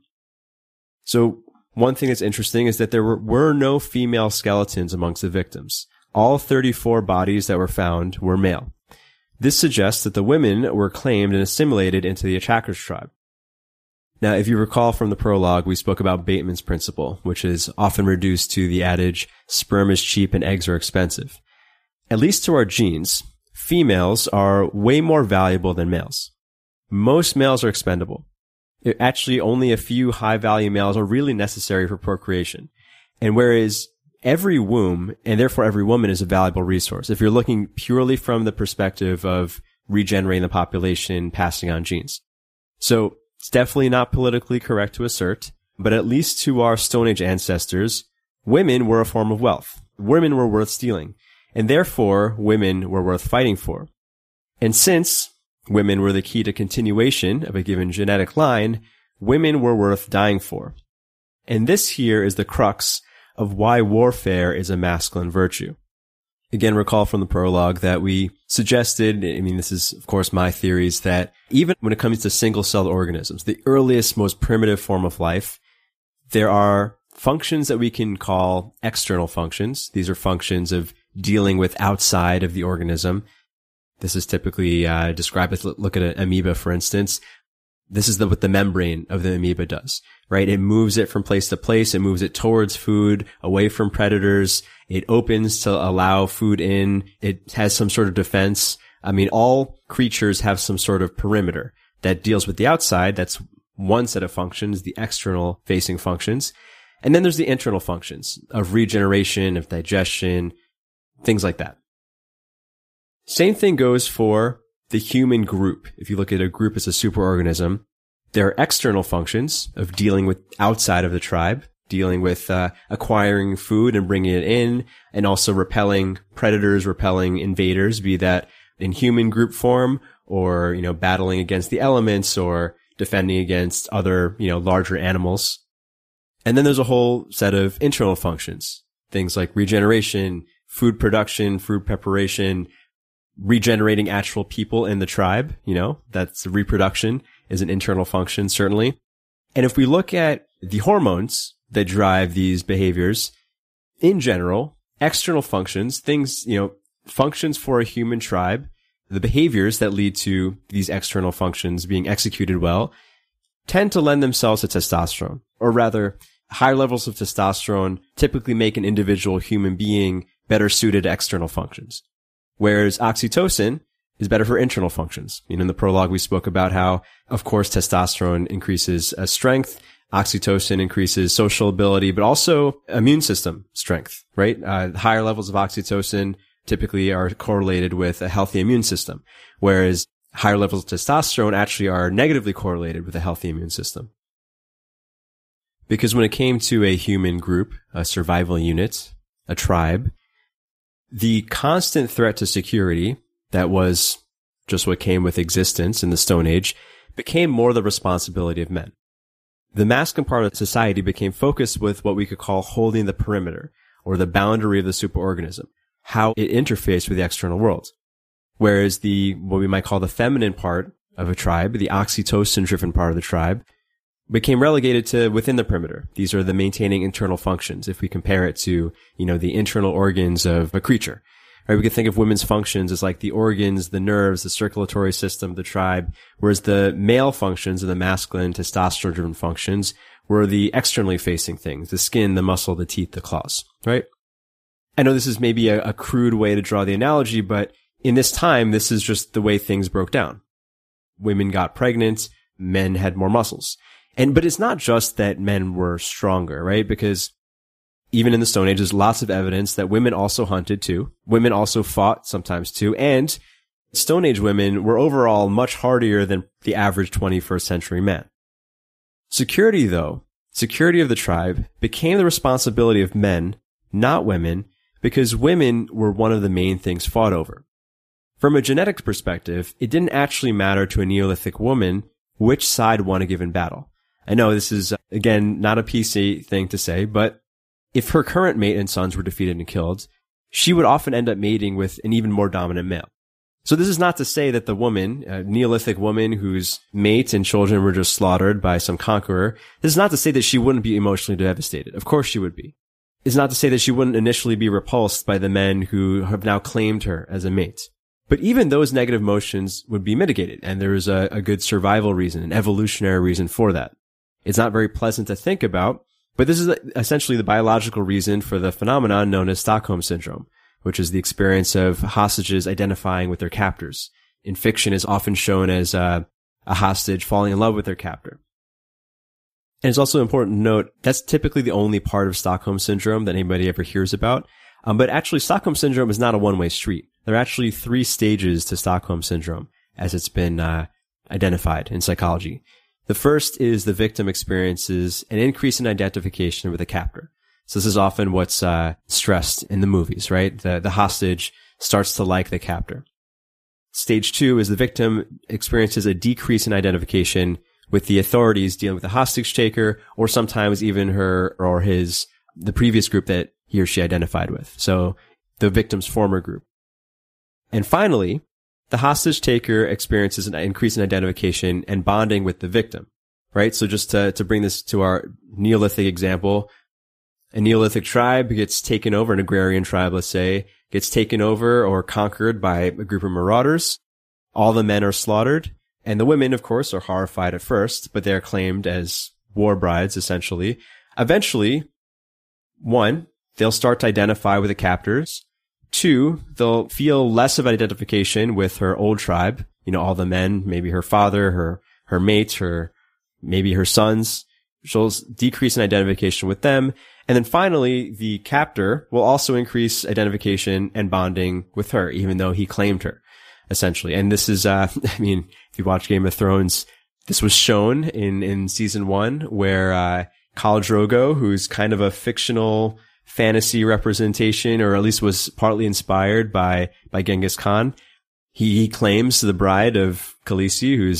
So one thing that's interesting is that there were no female skeletons amongst the victims. All 34 bodies that were found were male. This suggests that the women were claimed and assimilated into the attackers' tribe. Now, if you recall from the prologue, we spoke about Bateman's principle, which is often reduced to the adage, sperm is cheap and eggs are expensive. At least to our genes, females are way more valuable than males. Most males are expendable. Actually, only a few high-value males are really necessary for procreation. And whereas every womb, and therefore every woman, is a valuable resource, if you're looking purely from the perspective of regenerating the population, passing on genes. So it's definitely not politically correct to assert, but at least to our Stone Age ancestors, women were a form of wealth. Women were worth stealing, and therefore women were worth fighting for. And since women were the key to continuation of a given genetic line, women were worth dying for. And this here is the crux of why warfare is a masculine virtue. Again, recall from the prologue that we suggested, this is, of course, my theories, that even when it comes to single-celled organisms, the earliest, most primitive form of life, there are functions that we can call external functions. These are functions of dealing with outside of the organism. This is typically described as, look at an amoeba, for instance. This is what the membrane of the amoeba does, right? It moves it from place to place. It moves it towards food, away from predators. It opens to allow food in. It has some sort of defense. I mean, all creatures have some sort of perimeter that deals with the outside. That's one set of functions, the external facing functions. And then there's the internal functions of regeneration, of digestion, things like that. Same thing goes for the human group. If you look at a group as a superorganism, there are external functions of dealing with outside of the tribe, dealing with acquiring food and bringing it in, and also repelling predators, repelling invaders, be that in human group form or, battling against the elements or defending against other, larger animals. And then there's a whole set of internal functions, things like regeneration, food production, food preparation, regenerating actual people in the tribe, that's reproduction is an internal function, certainly. And if we look at the hormones that drive these behaviors, in general, external functions, things, functions for a human tribe, the behaviors that lead to these external functions being executed well, tend to lend themselves to testosterone, or rather, higher levels of testosterone typically make an individual human being better suited to external functions. Whereas oxytocin is better for internal functions. In the prologue, we spoke about how, of course, testosterone increases strength, oxytocin increases social ability, but also immune system strength, right? Higher levels of oxytocin typically are correlated with a healthy immune system, whereas higher levels of testosterone actually are negatively correlated with a healthy immune system. Because when it came to a human group, a survival unit, a tribe, the constant threat to security that was just what came with existence in the Stone Age became more the responsibility of men. The masculine part of society became focused with what we could call holding the perimeter or the boundary of the superorganism, how it interfaced with the external world. Whereas what we might call the feminine part of a tribe, the oxytocin-driven part of the tribe, became relegated to within the perimeter. These are the maintaining internal functions. If we compare it to, the internal organs of a creature, right? We could think of women's functions as like the organs, the nerves, the circulatory system of the tribe, whereas the male functions and the masculine testosterone-driven functions were the externally facing things, the skin, the muscle, the teeth, the claws, right? I know this is maybe a crude way to draw the analogy, but in this time, this is just the way things broke down. Women got pregnant, men had more muscles. But it's not just that men were stronger, right? Because even in the Stone Age, there's lots of evidence that women also hunted too. Women also fought sometimes too. And Stone Age women were overall much hardier than the average 21st century man. Security of the tribe became the responsibility of men, not women, because women were one of the main things fought over. From a genetics perspective, it didn't actually matter to a Neolithic woman which side won a given battle. I know this is, again, not a PC thing to say, but if her current mate and sons were defeated and killed, she would often end up mating with an even more dominant male. So this is not to say that the woman, a Neolithic woman whose mate and children were just slaughtered by some conqueror, this is not to say that she wouldn't be emotionally devastated. Of course she would be. It's not to say that she wouldn't initially be repulsed by the men who have now claimed her as a mate. But even those negative emotions would be mitigated, and there is a good survival reason, an evolutionary reason for that. It's not very pleasant to think about, but this is essentially the biological reason for the phenomenon known as Stockholm Syndrome, which is the experience of hostages identifying with their captors. In fiction, is often shown as a hostage falling in love with their captor. And it's also important to note that's typically the only part of Stockholm Syndrome that anybody ever hears about. But actually, Stockholm Syndrome is not a one-way street. There are actually 3 stages to Stockholm Syndrome, as it's been identified in psychology. The first is the victim experiences an increase in identification with a captor. So this is often what's stressed in the movies, right? The hostage starts to like the captor. Stage 2 is the victim experiences a decrease in identification with the authorities dealing with the hostage taker, or sometimes even her or the previous group that he or she identified with. So the victim's former group. And finally, the hostage taker experiences an increase in identification and bonding with the victim, right? So just to bring this to our Neolithic example, A Neolithic tribe gets taken over, an agrarian tribe, let's say, gets taken over or conquered by a group of marauders. All the men are slaughtered, and the women, of course, are horrified at first, but they're claimed as war brides, essentially. Eventually, 1, they'll start to identify with the captors. 2, they'll feel less of identification with her old tribe. All the men, maybe her father, her mates, maybe her sons. She'll decrease in identification with them. And then finally, the captor will also increase identification and bonding with her, even though he claimed her, essentially. And this is, if you watch Game of Thrones, this was shown in season 1 where, Khal Drogo, who's kind of a fictional fantasy representation, or at least was partly inspired by Genghis Khan. He claims the bride of Khaleesi, who's,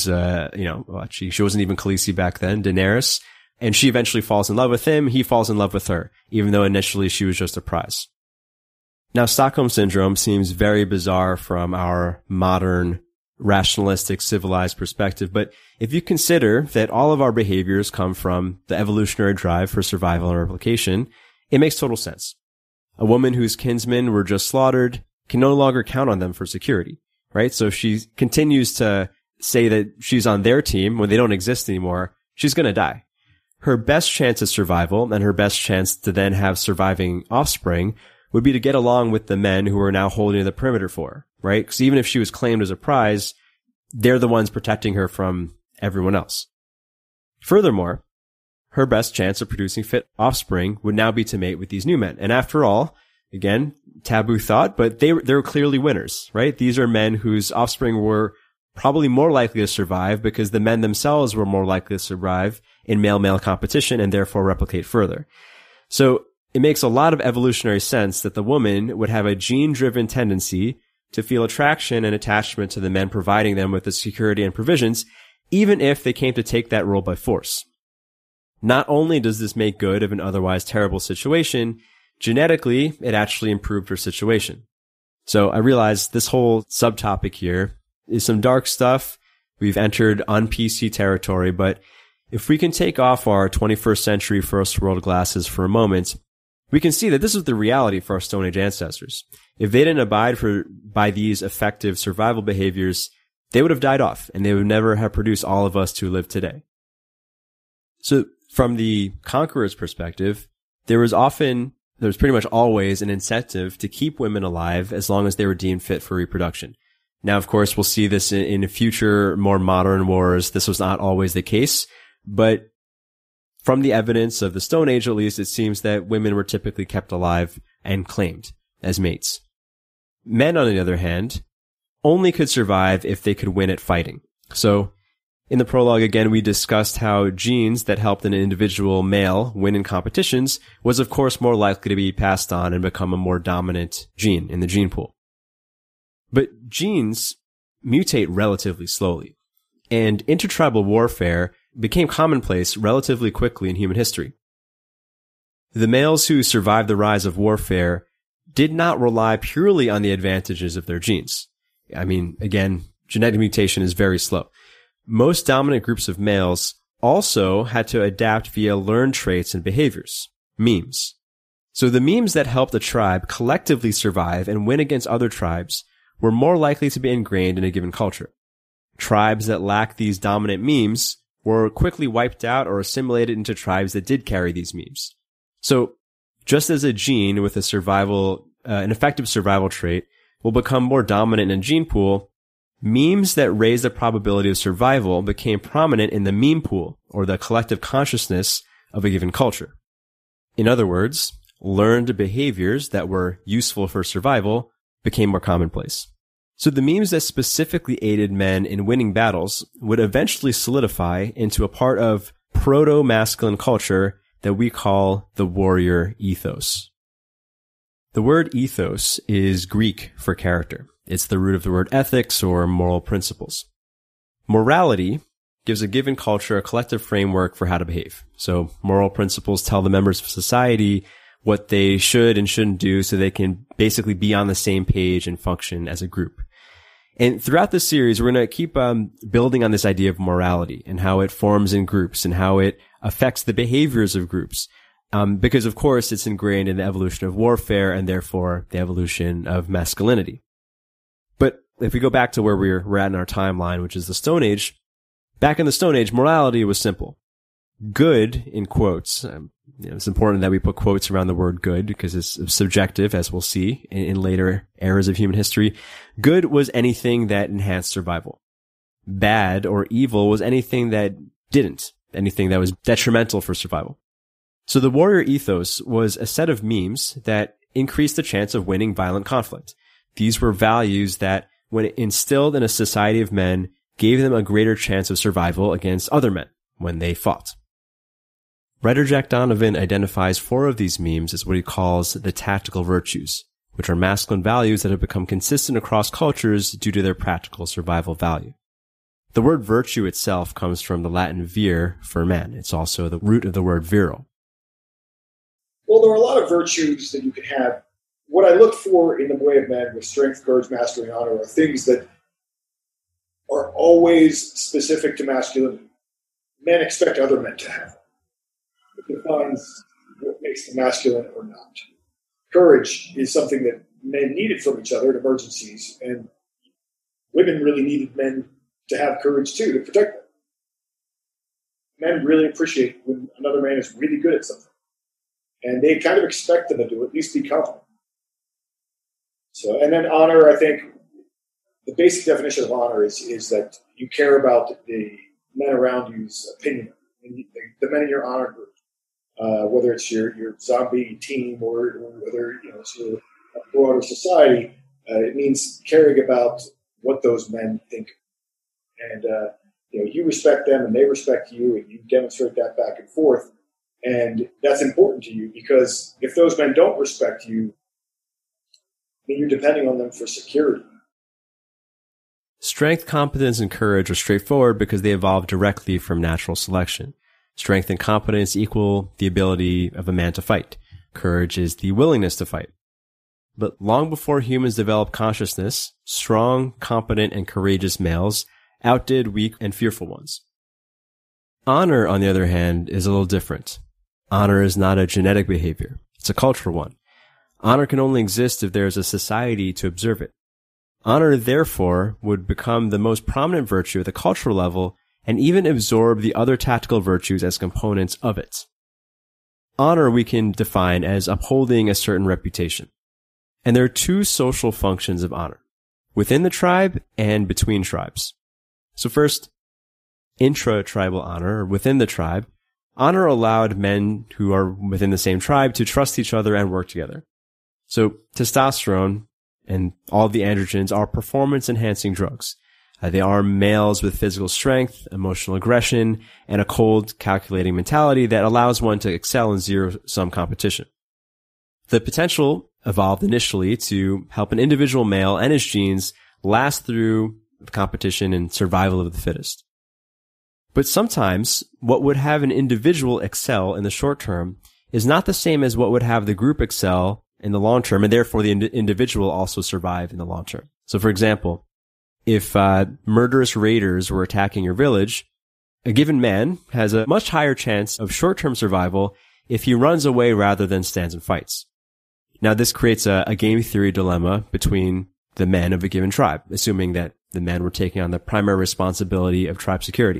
she wasn't even Khaleesi back then, Daenerys. And she eventually falls in love with him. He falls in love with her, even though initially she was just a prize. Now, Stockholm Syndrome seems very bizarre from our modern, rationalistic, civilized perspective. But if you consider that all of our behaviors come from the evolutionary drive for survival and replication, it makes total sense. A woman whose kinsmen were just slaughtered can no longer count on them for security, right? So if she continues to say that she's on their team when they don't exist anymore, she's going to die. Her best chance at survival and her best chance to then have surviving offspring would be to get along with the men who are now holding the perimeter for her, right? Because even if she was claimed as a prize, they're the ones protecting her from everyone else. Furthermore, her best chance of producing fit offspring would now be to mate with these new men. And after all, again, taboo thought, but they were clearly winners, right? These are men whose offspring were probably more likely to survive because the men themselves were more likely to survive in male-male competition and therefore replicate further. So it makes a lot of evolutionary sense that the woman would have a gene-driven tendency to feel attraction and attachment to the men providing them with the security and provisions, even if they came to take that role by force. Not only does this make good of an otherwise terrible situation, genetically, it actually improved her situation. So I realize this whole subtopic here is some dark stuff. We've entered un-PC territory, but if we can take off our 21st century first world glasses for a moment, we can see that this is the reality for our Stone Age ancestors. If they didn't abide by these effective survival behaviors, they would have died off, and they would never have produced all of us who live today. So from the conqueror's perspective, there was pretty much always an incentive to keep women alive as long as they were deemed fit for reproduction. Now, of course, we'll see this in future, more modern wars. This was not always the case, but from the evidence of the Stone Age, at least, it seems that women were typically kept alive and claimed as mates. Men, on the other hand, only could survive if they could win at fighting. So, in the prologue, again, we discussed how genes that helped an individual male win in competitions was, of course, more likely to be passed on and become a more dominant gene in the gene pool. But genes mutate relatively slowly, and intertribal warfare became commonplace relatively quickly in human history. The males who survived the rise of warfare did not rely purely on the advantages of their genes. Again, genetic mutation is very slow. Most dominant groups of males also had to adapt via learned traits and behaviors, memes. So the memes that helped a tribe collectively survive and win against other tribes were more likely to be ingrained in a given culture. Tribes that lacked these dominant memes were quickly wiped out or assimilated into tribes that did carry these memes. So just as a gene with an effective survival trait will become more dominant in a gene pool, memes that raise the probability of survival became prominent in the meme pool, or the collective consciousness of a given culture. In other words, learned behaviors that were useful for survival became more commonplace. So the memes that specifically aided men in winning battles would eventually solidify into a part of proto-masculine culture that we call the warrior ethos. The word ethos is Greek for character. It's the root of the word ethics or moral principles. Morality gives a given culture a collective framework for how to behave. So moral principles tell the members of society what they should and shouldn't do so they can basically be on the same page and function as a group. And throughout this series, we're going to keep building on this idea of morality and how it forms in groups and how it affects the behaviors of groups. Because of course it's ingrained in the evolution of warfare and therefore the evolution of masculinity. But if we go back to where we're at in our timeline, which is the Stone Age, back in the Stone Age, morality was simple. Good, in quotes, it's important that we put quotes around the word good because it's subjective, as we'll see in later eras of human history. Good was anything that enhanced survival. Bad or evil was anything that didn't, anything that was detrimental for survival. So the warrior ethos was a set of memes that increased the chance of winning violent conflict. These were values that, when instilled in a society of men, gave them a greater chance of survival against other men when they fought. Writer Jack Donovan identifies 4 of these memes as what he calls the tactical virtues, which are masculine values that have become consistent across cultures due to their practical survival value. The word virtue itself comes from the Latin vir, for man. It's also the root of the word virile. Well, there are a lot of virtues that you can have. What I look for in the way of men with strength, courage, mastery, and honor are things that are always specific to masculinity. Men expect other men to have. It defines what makes them masculine or not. Courage is something that men needed from each other in emergencies, and women really needed men to have courage too, to protect them. Men really appreciate when another man is really good at something, and they kind of expect them to at least be confident. So, and then honor, I think, the basic definition of honor is that you care about the men around you's opinion, the men in your honor group, whether it's your zombie team or whether it's your broader society. It means caring about what those men think, and you respect them and they respect you, and you demonstrate that back and forth, and that's important to you because if those men don't respect you, you're depending on them for security. Strength, competence, and courage are straightforward because they evolved directly from natural selection. Strength and competence equal the ability of a man to fight. Courage is the willingness to fight. But long before humans developed consciousness, strong, competent, and courageous males outdid weak and fearful ones. Honor, on the other hand, is a little different. Honor is not a genetic behavior. It's a cultural one. Honor can only exist if there is a society to observe it. Honor, therefore, would become the most prominent virtue at the cultural level and even absorb the other tactical virtues as components of it. Honor we can define as upholding a certain reputation. And there are 2 social functions of honor, within the tribe and between tribes. So first, intra-tribal honor, or within the tribe. Honor allowed men who are within the same tribe to trust each other and work together. So testosterone and all the androgens are performance-enhancing drugs. They arm males with physical strength, emotional aggression, and a cold, calculating mentality that allows one to excel in zero-sum competition. The potential evolved initially to help an individual male and his genes last through the competition and survival of the fittest. But sometimes what would have an individual excel in the short term is not the same as what would have the group excel in the long term, and therefore the individual also survive in the long term. So for example, if murderous raiders were attacking your village, a given man has a much higher chance of short-term survival if he runs away rather than stands and fights. Now this creates a game theory dilemma between the men of a given tribe, assuming that the men were taking on the primary responsibility of tribe security.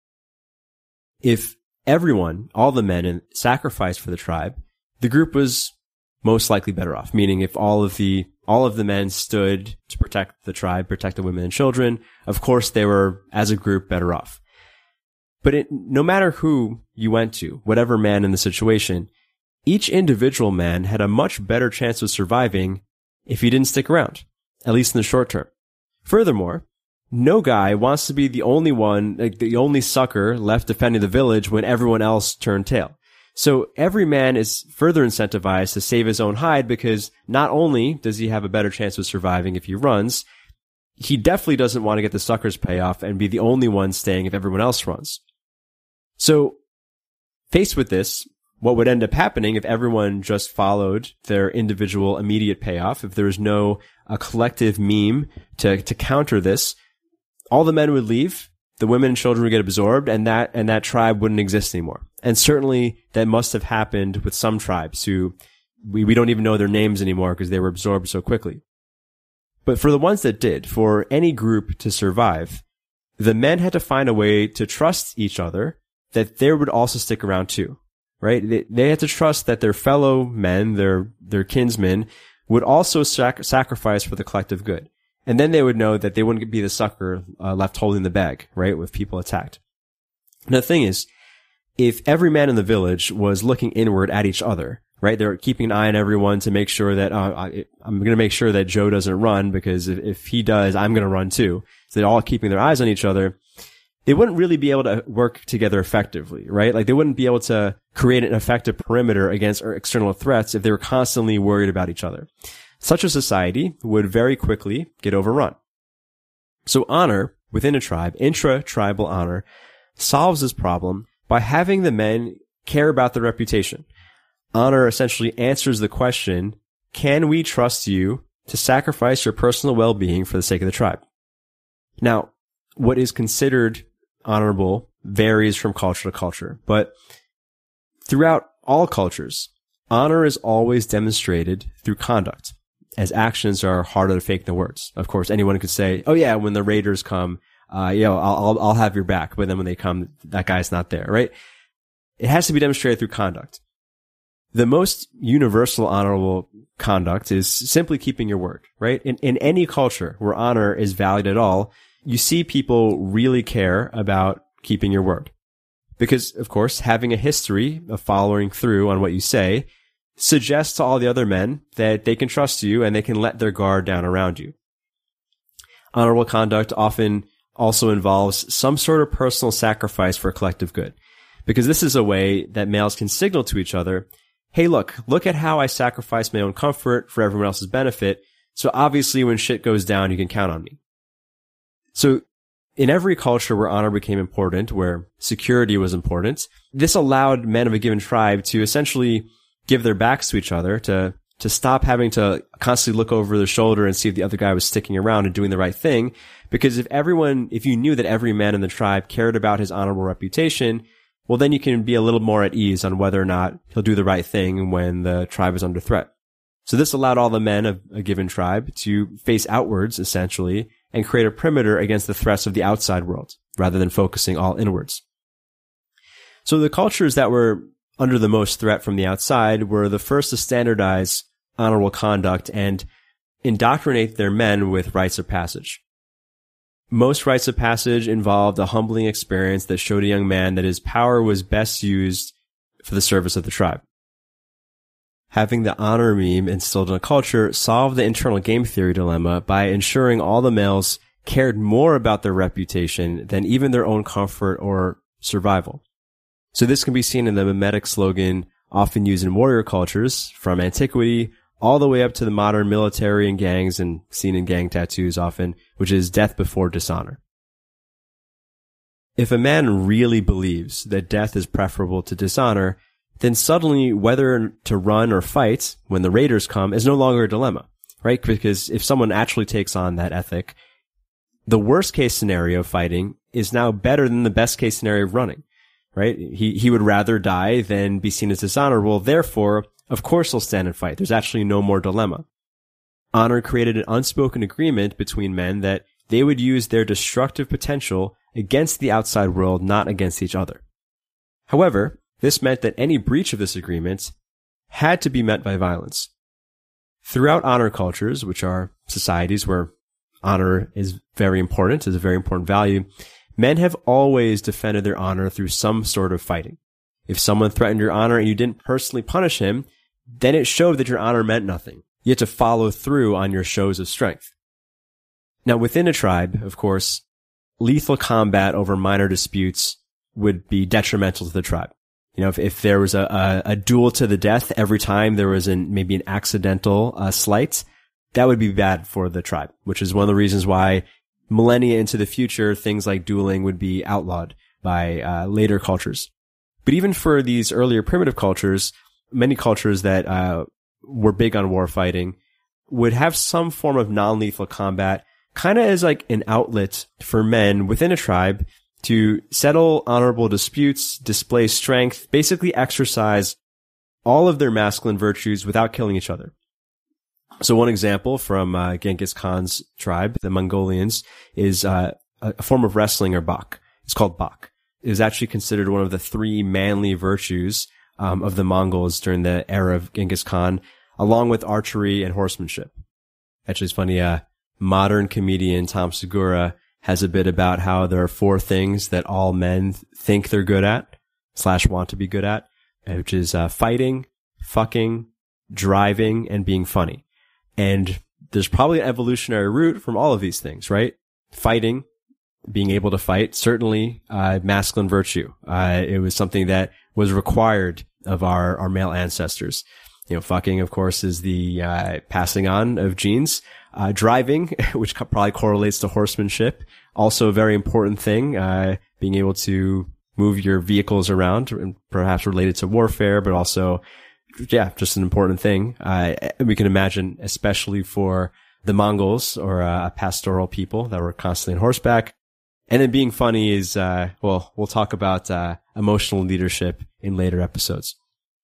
If everyone, all the men, sacrificed for the tribe, the group was most likely better off. Meaning, if all of the men stood to protect the tribe, protect the women and children, of course they were, as a group, better off. But no matter who you went to, whatever man in the situation, each individual man had a much better chance of surviving if he didn't stick around, at least in the short term. Furthermore, no guy wants to be the only one, like the only sucker left defending the village when everyone else turned tail. So every man is further incentivized to save his own hide because not only does he have a better chance of surviving if he runs, he definitely doesn't want to get the sucker's payoff and be the only one staying if everyone else runs. So faced with this, what would end up happening if everyone just followed their individual immediate payoff, if there was no a collective meme to counter this, all the men would leave the women and children would get absorbed, and that tribe wouldn't exist anymore. And certainly that must have happened with some tribes who we don't even know their names anymore because they were absorbed so quickly. But for the ones that did, for any group to survive, the men had to find a way to trust each other that they would also stick around too, right? They had to trust that their fellow men, their kinsmen, would also sacrifice for the collective good. And then they would know that they wouldn't be the sucker left holding the bag, right, with people attacked. Now, the thing is, if every man in the village was looking inward at each other, right, they're keeping an eye on everyone to make sure that I'm going to make sure that Joe doesn't run, because if he does, I'm going to run too. So they're all keeping their eyes on each other. They wouldn't really be able to work together effectively, right? Like they wouldn't be able to create an effective perimeter against external threats if they were constantly worried about each other. Such a society would very quickly get overrun. So honor within a tribe, intra-tribal honor, solves this problem by having the men care about their reputation. Honor essentially answers the question, can we trust you to sacrifice your personal well-being for the sake of the tribe? Now, what is considered honorable varies from culture to culture, but throughout all cultures, honor is always demonstrated through conduct, as actions are harder to fake than words. Of course, anyone could say, "Oh yeah, when the raiders come, I'll have your back," but then when they come, that guy's not there, right? It has to be demonstrated through conduct. The most universal honorable conduct is simply keeping your word, right? In any culture where honor is valued at all, you see people really care about keeping your word. Because, of course, having a history of following through on what you say suggests to all the other men that they can trust you and they can let their guard down around you. Honorable conduct often also involves some sort of personal sacrifice for collective good, because this is a way that males can signal to each other, hey, look at how I sacrifice my own comfort for everyone else's benefit, so obviously when shit goes down, you can count on me. So in every culture where honor became important, where security was important, this allowed men of a given tribe to essentially give their backs to each other, to stop having to constantly look over their shoulder and see if the other guy was sticking around and doing the right thing. Because if you knew that every man in the tribe cared about his honorable reputation, well, then you can be a little more at ease on whether or not he'll do the right thing when the tribe is under threat. So this allowed all the men of a given tribe to face outwards, essentially, and create a perimeter against the threats of the outside world, rather than focusing all inwards. So the cultures that were under the most threat from the outside were the first to standardize honorable conduct and indoctrinate their men with rites of passage. Most rites of passage involved a humbling experience that showed a young man that his power was best used for the service of the tribe. Having the honor meme instilled in a culture solved the internal game theory dilemma by ensuring all the males cared more about their reputation than even their own comfort or survival. So this can be seen in the mimetic slogan often used in warrior cultures from antiquity all the way up to the modern military and gangs, and seen in gang tattoos often, which is death before dishonor. If a man really believes that death is preferable to dishonor, then suddenly whether to run or fight when the raiders come is no longer a dilemma, right? Because if someone actually takes on that ethic, the worst case scenario of fighting is now better than the best case scenario of running, right? He would rather die than be seen as dishonorable. Therefore, of course he'll stand and fight. There's actually no more dilemma. Honor created an unspoken agreement between men that they would use their destructive potential against the outside world, not against each other. However, this meant that any breach of this agreement had to be met by violence. Throughout honor cultures, which are societies where honor is very important, is a very important value, men have always defended their honor through some sort of fighting. If someone threatened your honor and you didn't personally punish him, then it showed that your honor meant nothing. You had to follow through on your shows of strength. Now, within a tribe, of course, lethal combat over minor disputes would be detrimental to the tribe. You know, if there was a duel to the death every time there was maybe an accidental slight, that would be bad for the tribe, which is one of the reasons why millennia into the future, things like dueling would be outlawed by later cultures. But even for these earlier primitive cultures, many cultures that were big on war fighting would have some form of non-lethal combat, kind of as like an outlet for men within a tribe to settle honorable disputes, display strength, basically exercise all of their masculine virtues without killing each other. So one example from Genghis Khan's tribe, the Mongolians, is a form of wrestling or bak. It's called bak. It was actually considered one of the 3 manly virtues of the Mongols during the era of Genghis Khan, along with archery and horsemanship. Actually, it's funny, modern comedian Tom Segura has a bit about how there are 4 things that all men think they're good at / want to be good at, which is fighting, fucking, driving, and being funny. And there's probably an evolutionary root from all of these things, right? Fighting, being able to fight, certainly masculine virtue. It was something that was required of our male ancestors. Fucking, of course, is the passing on of genes. Driving, which probably correlates to horsemanship, also a very important thing. Being able to move your vehicles around, and perhaps related to warfare, but also, just an important thing. We can imagine, especially for the Mongols or a pastoral people that were constantly on horseback. And then being funny is, we'll talk about emotional leadership in later episodes.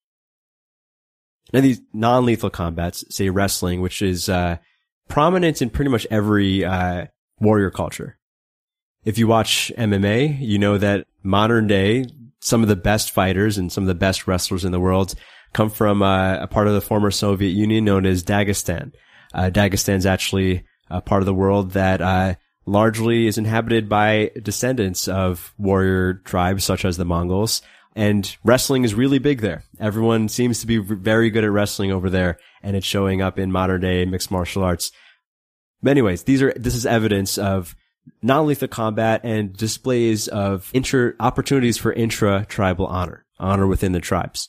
Now, these non-lethal combats, say wrestling, which is prominent in pretty much every warrior culture. If you watch MMA, you know that modern day, some of the best fighters and some of the best wrestlers in the world come from a part of the former Soviet Union known as Dagestan. Dagestan's actually a part of the world that largely is inhabited by descendants of warrior tribes such as the Mongols. And wrestling is really big there. Everyone seems to be very good at wrestling over there, and it's showing up in modern day mixed martial arts. But anyways, this is evidence of non-lethal combat and displays of opportunities for intra-tribal honor within the tribes.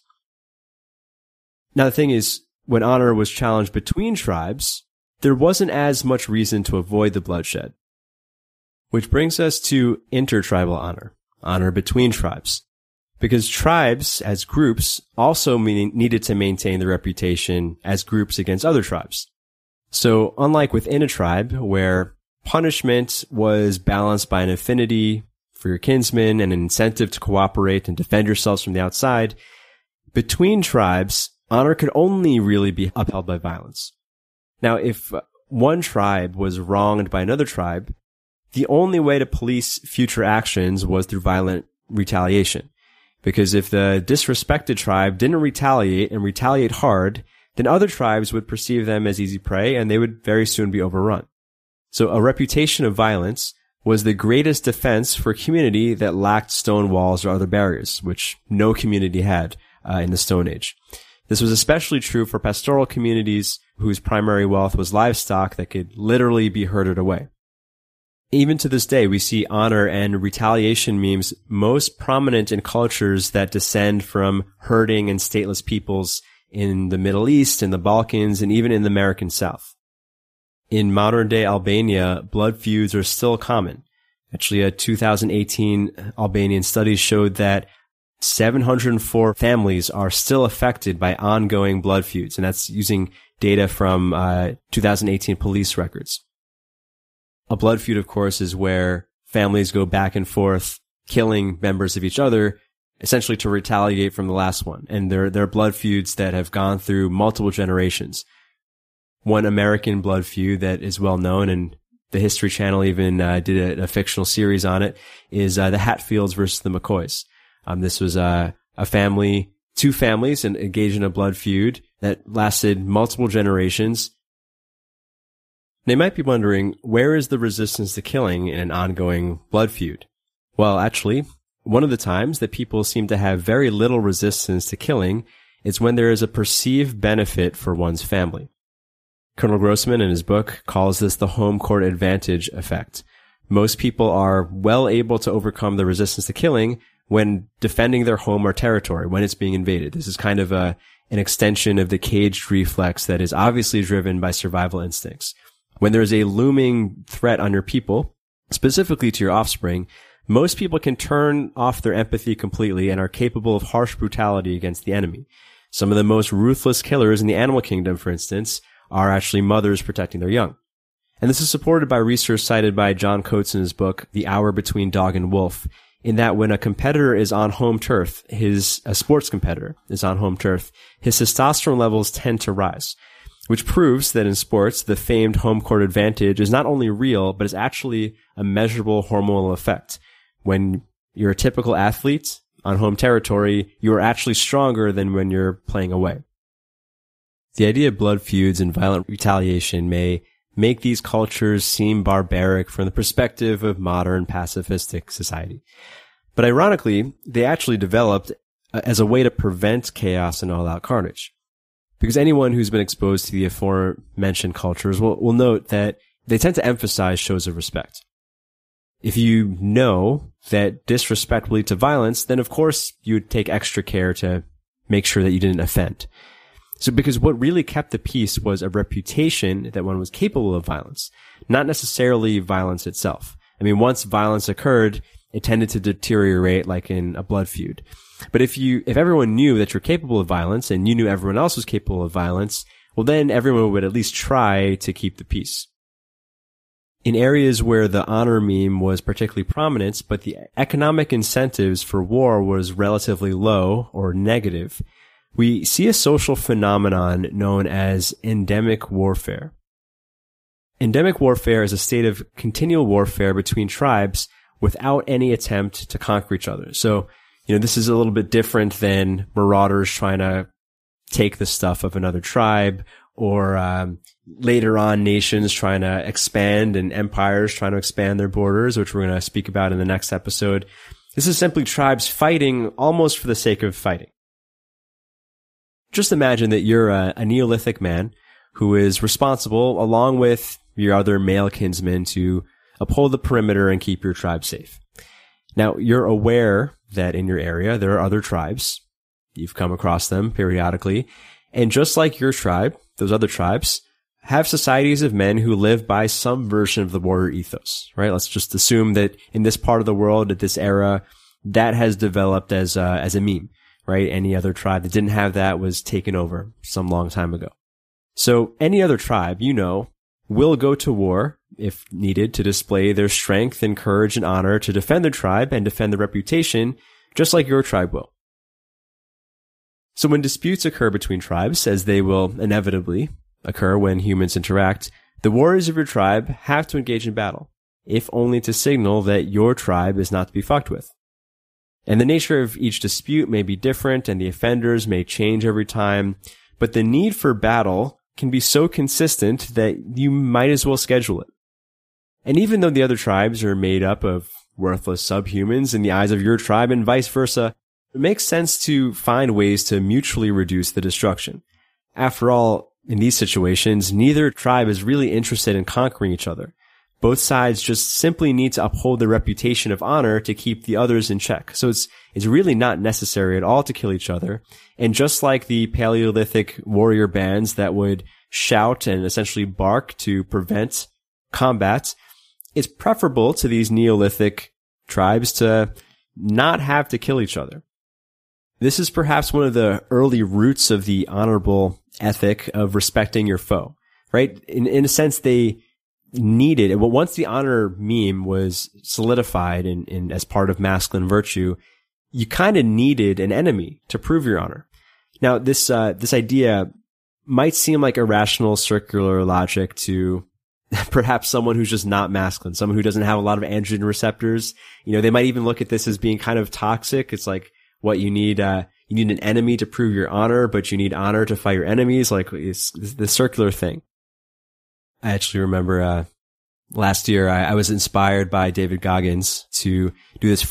Now the thing is, when honor was challenged between tribes, there wasn't as much reason to avoid the bloodshed. Which brings us to intertribal honor between tribes. Because tribes, as groups, also needed to maintain their reputation as groups against other tribes. So, unlike within a tribe, where punishment was balanced by an affinity for your kinsmen and an incentive to cooperate and defend yourselves from the outside, between tribes, honor could only really be upheld by violence. Now, if one tribe was wronged by another tribe, the only way to police future actions was through violent retaliation. Because if the disrespected tribe didn't retaliate hard, then other tribes would perceive them as easy prey and they would very soon be overrun. So a reputation of violence was the greatest defense for a community that lacked stone walls or other barriers, which no community had in the Stone Age. This was especially true for pastoral communities whose primary wealth was livestock that could literally be herded away. Even to this day, we see honor and retaliation memes most prominent in cultures that descend from herding and stateless peoples in the Middle East, in the Balkans, and even in the American South. In modern-day Albania, blood feuds are still common. Actually, a 2018 Albanian study showed that 704 families are still affected by ongoing blood feuds, and that's using data from 2018 police records. A blood feud, of course, is where families go back and forth, killing members of each other, essentially to retaliate from the last one. And there are blood feuds that have gone through multiple generations. One American blood feud that is well known, and the History Channel even did a fictional series on it, is the Hatfields versus the McCoys. This was two families engaged in a blood feud that lasted multiple generations. They might be wondering, where is the resistance to killing in an ongoing blood feud? Well, actually, one of the times that people seem to have very little resistance to killing is when there is a perceived benefit for one's family. Colonel Grossman, in his book, calls this the home court advantage effect. Most people are well able to overcome the resistance to killing when defending their home or territory, when it's being invaded. This is kind of an extension of the caged reflex that is obviously driven by survival instincts. When there is a looming threat on your people, specifically to your offspring, most people can turn off their empathy completely and are capable of harsh brutality against the enemy. Some of the most ruthless killers in the animal kingdom, for instance, are actually mothers protecting their young. And this is supported by research cited by John Coates in his book, The Hour Between Dog and Wolf, in that when a competitor is on home turf, a sports competitor is on home turf, his testosterone levels tend to rise, which proves that in sports, the famed home court advantage is not only real, but is actually a measurable hormonal effect. When you're a typical athlete on home territory, you are actually stronger than when you're playing away. The idea of blood feuds and violent retaliation may make these cultures seem barbaric from the perspective of modern pacifistic society. But ironically, they actually developed as a way to prevent chaos and all-out carnage. Because anyone who's been exposed to the aforementioned cultures will note that they tend to emphasize shows of respect. If you know that disrespect will lead to violence, then of course you would take extra care to make sure that you didn't offend. So because what really kept the peace was a reputation that one was capable of violence, not necessarily violence itself. I mean, once violence occurred, it tended to deteriorate like in a blood feud. But if everyone knew that you're capable of violence and you knew everyone else was capable of violence, well then everyone would at least try to keep the peace. In areas where the honor meme was particularly prominent, but the economic incentives for war was relatively low or negative, we see a social phenomenon known as endemic warfare. Endemic warfare is a state of continual warfare between tribes without any attempt to conquer each other. So, this is a little bit different than marauders trying to take the stuff of another tribe, or later on nations trying to expand and empires trying to expand their borders, which we're going to speak about in the next episode. This is simply tribes fighting almost for the sake of fighting. Just imagine that you're a Neolithic man who is responsible, along with your other male kinsmen, to uphold the perimeter and keep your tribe safe. Now, you're aware that in your area there are other tribes. You've come across them periodically. And just like your tribe, those other tribes have societies of men who live by some version of the warrior ethos, right? Let's just assume that in this part of the world, at this era, that has developed as a meme. Right? Any other tribe that didn't have that was taken over some long time ago. So any other tribe, will go to war if needed to display their strength and courage and honor to defend their tribe and defend their reputation, just like your tribe will. So when disputes occur between tribes, as they will inevitably occur when humans interact, the warriors of your tribe have to engage in battle, if only to signal that your tribe is not to be fucked with. And the nature of each dispute may be different and the offenders may change every time, but the need for battle can be so consistent that you might as well schedule it. And even though the other tribes are made up of worthless subhumans in the eyes of your tribe and vice versa, it makes sense to find ways to mutually reduce the destruction. After all, in these situations, neither tribe is really interested in conquering each other. Both sides just simply need to uphold their reputation of honor to keep the others in check. So it's really not necessary at all to kill each other. And just like the Paleolithic warrior bands that would shout and essentially bark to prevent combat, it's preferable to these Neolithic tribes to not have to kill each other. This is perhaps one of the early roots of the honorable ethic of respecting your foe, right? In a sense, they needed, and once the honor meme was solidified in as part of masculine virtue, you kind of needed an enemy to prove your honor. Now, this idea might seem like irrational circular logic to perhaps someone who's just not masculine, someone who doesn't have a lot of androgen receptors. They might even look at this as being kind of toxic. It's like, what you need an enemy to prove your honor, but you need honor to fight your enemies. Like, it's the circular thing. I actually remember last year I was inspired by David Goggins to do this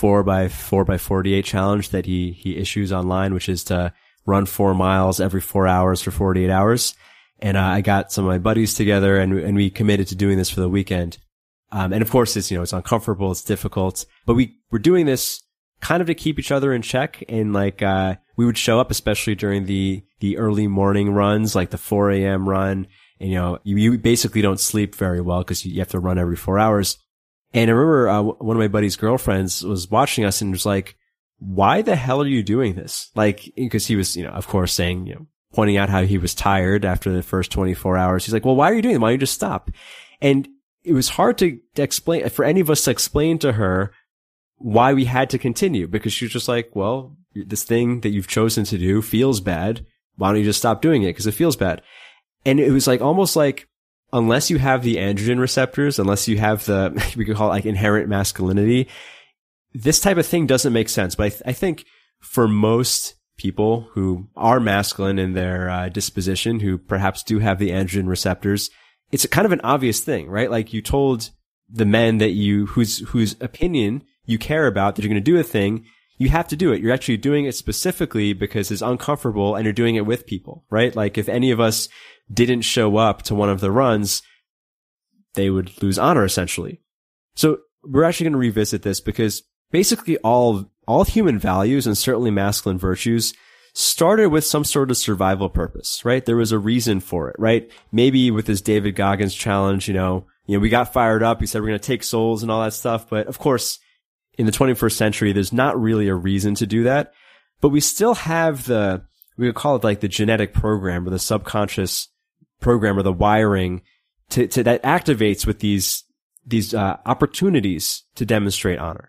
4x48 challenge that he issues online, which is to run 4 miles every 4 hours for 48 hours. And I got some of my buddies together and we committed to doing this for the weekend. And of course it's uncomfortable, it's difficult, but we were doing this kind of to keep each other in check. And we would show up, especially during the early morning runs, like the 4 a.m. run. And, you basically don't sleep very well because you have to run every 4 hours. And I remember one of my buddy's girlfriends was watching us and was like, why the hell are you doing this? Like, because he was, of course saying, pointing out how he was tired after the first 24 hours. He's like, well, why are you doing it? Why don't you just stop? And it was hard to explain, for any of us to explain to her why we had to continue, because she was just like, well, this thing that you've chosen to do feels bad. Why don't you just stop doing it? Because it feels bad. And it was like almost like, unless you have the androgen receptors, unless you have the, we could call it like inherent masculinity, this type of thing doesn't make sense. But I think for most people who are masculine in their disposition, who perhaps do have the androgen receptors, it's a kind of an obvious thing, right? Like you told the men that whose opinion you care about, that you're going to do a thing, you have to do it. You're actually doing it specifically because it's uncomfortable and you're doing it with people, right? Like if any of us didn't show up to one of the runs, they would lose honor essentially. So we're actually going to revisit this because basically all human values and certainly masculine virtues started with some sort of survival purpose, right? There was a reason for it, right? Maybe with this David Goggins challenge, you know, we got fired up. We said we're going to take souls and all that stuff. But of course, in the 21st century, there's not really a reason to do that. But we still have we would call it like the genetic program or the subconscious program or the wiring that activates with these opportunities to demonstrate honor.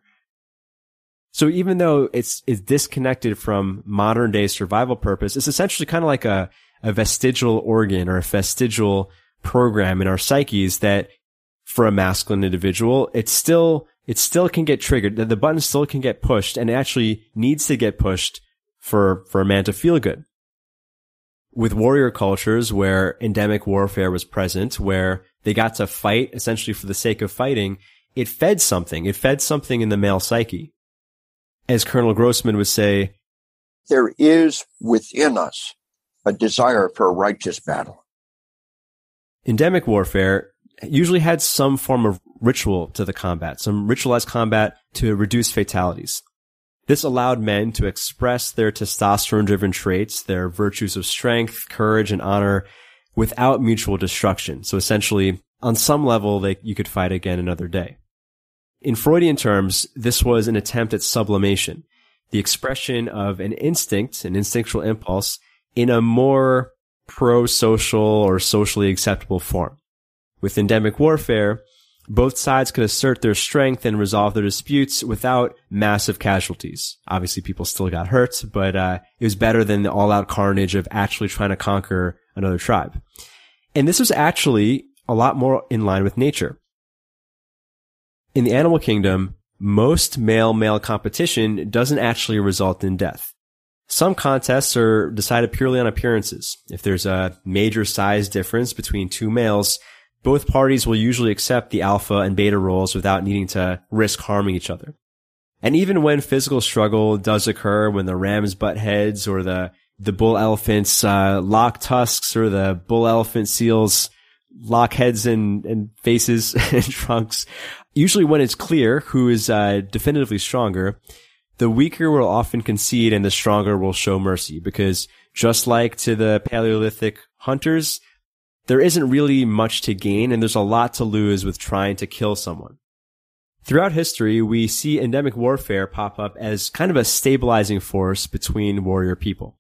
So even though it's disconnected from modern day survival purpose, it's essentially kind of like a vestigial organ or a vestigial program in our psyches that for a masculine individual, it still can get triggered. The button still can get pushed, and it actually needs to get pushed for a man to feel good. With warrior cultures where endemic warfare was present, where they got to fight essentially for the sake of fighting, it fed something. It fed something in the male psyche. As Colonel Grossman would say, there is within us a desire for a righteous battle. Endemic warfare usually had some form of ritual to the combat, some ritualized combat to reduce fatalities. This allowed men to express their testosterone-driven traits, their virtues of strength, courage, and honor without mutual destruction. So essentially, on some level, you could fight again another day. In Freudian terms, this was an attempt at sublimation, the expression of an instinct, an instinctual impulse, in a more pro-social or socially acceptable form. With endemic warfare, both sides could assert their strength and resolve their disputes without massive casualties. Obviously, people still got hurt, but it was better than the all-out carnage of actually trying to conquer another tribe. And this was actually a lot more in line with nature. In the animal kingdom, most male-male competition doesn't actually result in death. Some contests are decided purely on appearances. If there's a major size difference between two males, both parties will usually accept the alpha and beta roles without needing to risk harming each other. And even when physical struggle does occur, when the rams butt heads or the bull elephants lock tusks or the bull elephant seals lock heads and faces and trunks, usually when it's clear who is definitively stronger, the weaker will often concede and the stronger will show mercy, because just like to the Paleolithic hunters, there isn't really much to gain and there's a lot to lose with trying to kill someone. Throughout history, we see endemic warfare pop up as kind of a stabilizing force between warrior people.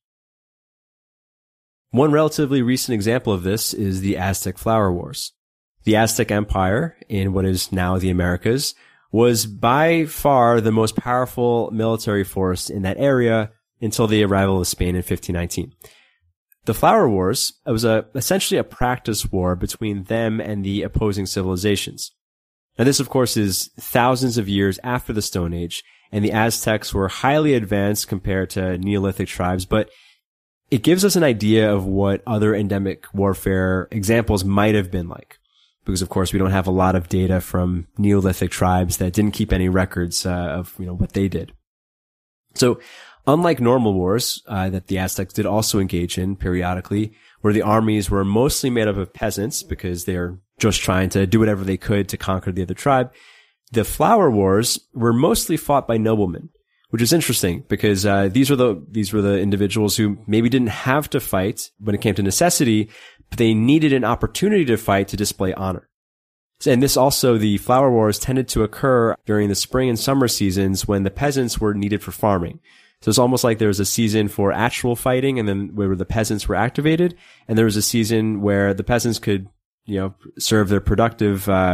One relatively recent example of this is the Aztec Flower Wars. The Aztec Empire, in what is now the Americas, was by far the most powerful military force in that area until the arrival of Spain in 1519. The Flower Wars was essentially a practice war between them and the opposing civilizations. Now this, of course, is thousands of years after the Stone Age, and the Aztecs were highly advanced compared to Neolithic tribes, but it gives us an idea of what other endemic warfare examples might have been like. Because, of course, we don't have a lot of data from Neolithic tribes that didn't keep any records of what they did. So, unlike normal wars that the Aztecs did also engage in periodically, where the armies were mostly made up of peasants because they're just trying to do whatever they could to conquer the other tribe, the Flower Wars were mostly fought by noblemen, which is interesting because these were the individuals who maybe didn't have to fight when it came to necessity, but they needed an opportunity to fight to display honor. And this also, the Flower Wars tended to occur during the spring and summer seasons when the peasants were needed for farming. So it's almost like there was a season for actual fighting and then where the peasants were activated, and there was a season where the peasants could, serve their productive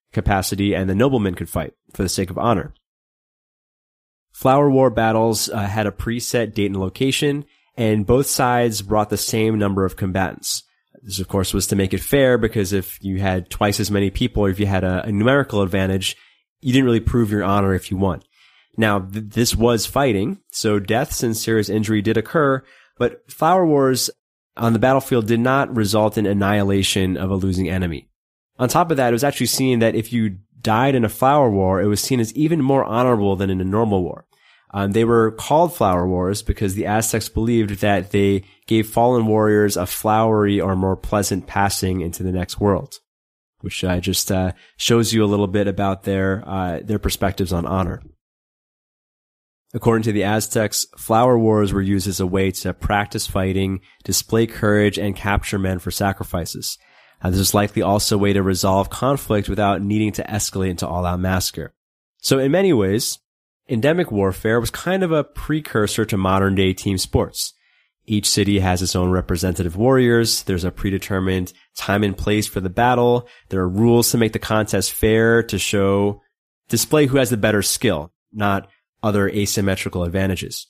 capacity, and the noblemen could fight for the sake of honor. Flower War battles had a preset date and location, and both sides brought the same number of combatants. This, of course, was to make it fair, because if you had twice as many people, or if you had a numerical advantage, you didn't really prove your honor if you won. Now, this was fighting, so deaths and serious injury did occur, but Flower Wars on the battlefield did not result in annihilation of a losing enemy. On top of that, it was actually seen that if you died in a Flower War, it was seen as even more honorable than in a normal war. They were called Flower Wars because the Aztecs believed that they gave fallen warriors a flowery or more pleasant passing into the next world, which just shows you a little bit about their perspectives on honor. According to the Aztecs, Flower Wars were used as a way to practice fighting, display courage, and capture men for sacrifices. This is likely also a way to resolve conflict without needing to escalate into all-out massacre. So in many ways, endemic warfare was kind of a precursor to modern-day team sports. Each city has its own representative warriors. There's a predetermined time and place for the battle. There are rules to make the contest fair, to display who has the better skill, not other asymmetrical advantages.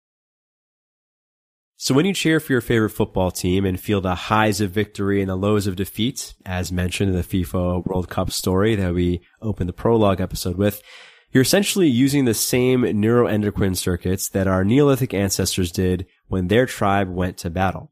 So when you cheer for your favorite football team and feel the highs of victory and the lows of defeat, as mentioned in the FIFA World Cup story that we opened the prologue episode with, you're essentially using the same neuroendocrine circuits that our Neolithic ancestors did when their tribe went to battle.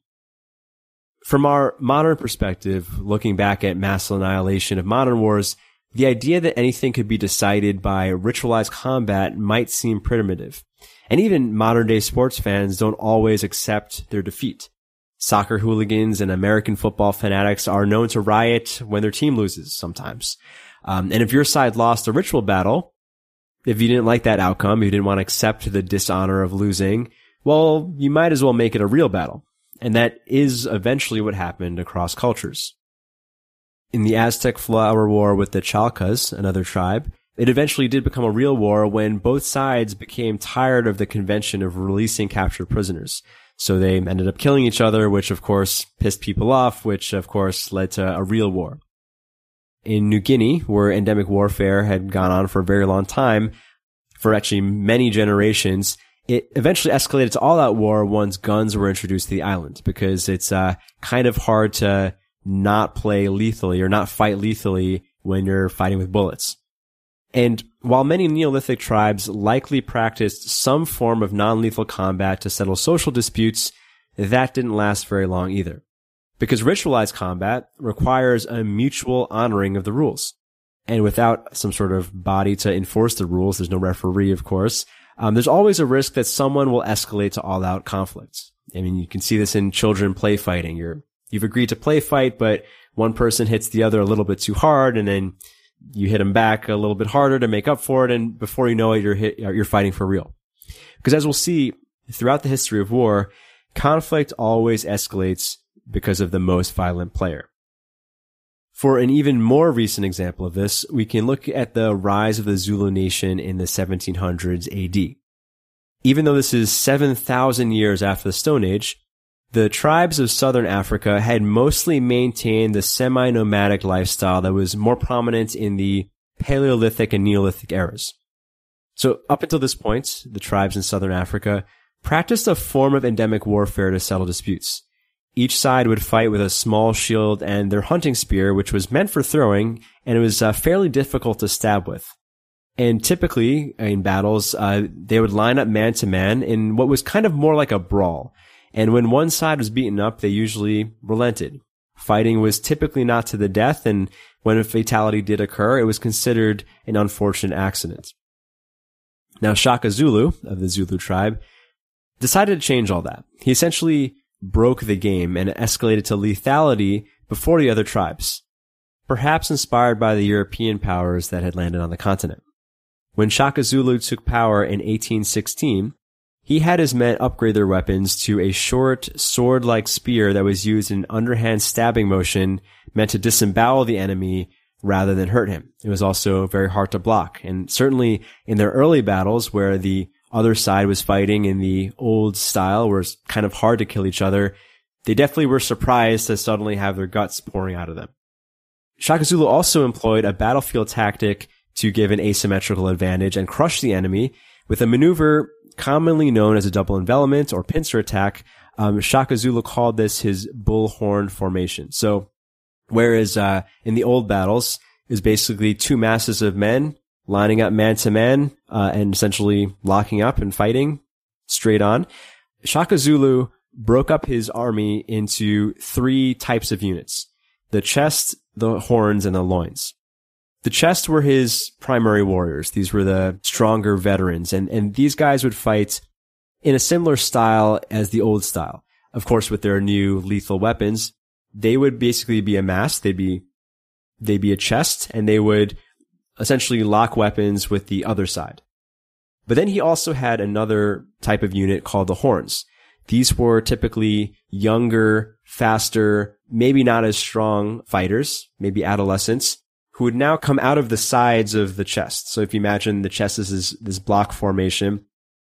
From our modern perspective, looking back at mass annihilation of modern wars, the idea that anything could be decided by ritualized combat might seem primitive. And even modern-day sports fans don't always accept their defeat. Soccer hooligans and American football fanatics are known to riot when their team loses sometimes. And if your side lost a ritual battle, if you didn't like that outcome, you didn't want to accept the dishonor of losing, well, you might as well make it a real battle. And that is eventually what happened across cultures. In the Aztec Flower War with the Chalcas, another tribe, it eventually did become a real war when both sides became tired of the convention of releasing captured prisoners. So they ended up killing each other, which of course pissed people off, which of course led to a real war. In New Guinea, where endemic warfare had gone on for a very long time, for actually many generations, it eventually escalated to all-out war once guns were introduced to the island, because it's kind of hard to not play lethally or not fight lethally when you're fighting with bullets. And while many Neolithic tribes likely practiced some form of non-lethal combat to settle social disputes, that didn't last very long either. Because ritualized combat requires a mutual honoring of the rules. And without some sort of body to enforce the rules, there's no referee, of course, there's always a risk that someone will escalate to all-out conflicts. I mean, you can see this in children play fighting. You've agreed to play fight, but one person hits the other a little bit too hard, and then you hit him back a little bit harder to make up for it, and before you know it, you're fighting for real. Because as we'll see throughout the history of war, conflict always escalates because of the most violent player. For an even more recent example of this, we can look at the rise of the Zulu nation in the 1700s AD. Even though this is 7,000 years after the Stone Age, the tribes of southern Africa had mostly maintained the semi-nomadic lifestyle that was more prominent in the Paleolithic and Neolithic eras. So up until this point, the tribes in southern Africa practiced a form of endemic warfare to settle disputes. Each side would fight with a small shield and their hunting spear, which was meant for throwing, and it was fairly difficult to stab with. And typically, in battles, they would line up man-to-man in what was kind of more like a brawl. And when one side was beaten up, they usually relented. Fighting was typically not to the death, and when a fatality did occur, it was considered an unfortunate accident. Now, Shaka Zulu, of the Zulu tribe, decided to change all that. He essentially broke the game and escalated to lethality before the other tribes, perhaps inspired by the European powers that had landed on the continent. When Shaka Zulu took power in 1816, he had his men upgrade their weapons to a short, sword-like spear that was used in an underhand stabbing motion meant to disembowel the enemy rather than hurt him. It was also very hard to block, and certainly in their early battles where the other side was fighting in the old style where it's kind of hard to kill each other, they definitely were surprised to suddenly have their guts pouring out of them. Shaka Zulu also employed a battlefield tactic to give an asymmetrical advantage and crush the enemy with a maneuver commonly known as a double envelopment or pincer attack. Shaka Zulu called this his bullhorn formation. So whereas in the old battles is basically two masses of men lining up man to man and essentially locking up and fighting straight on, Shaka Zulu broke up his army into three types of units: the chest, the horns, and the loins. The chest were his primary warriors. These were the stronger veterans, and these guys would fight in a similar style as the old style. Of course, with their new lethal weapons, they would basically be amassed. They'd be a chest, and they would essentially lock weapons with the other side. But then he also had another type of unit called the horns. These were typically younger, faster, maybe not as strong fighters, maybe adolescents, who would now come out of the sides of the chest. So if you imagine the chest is this block formation,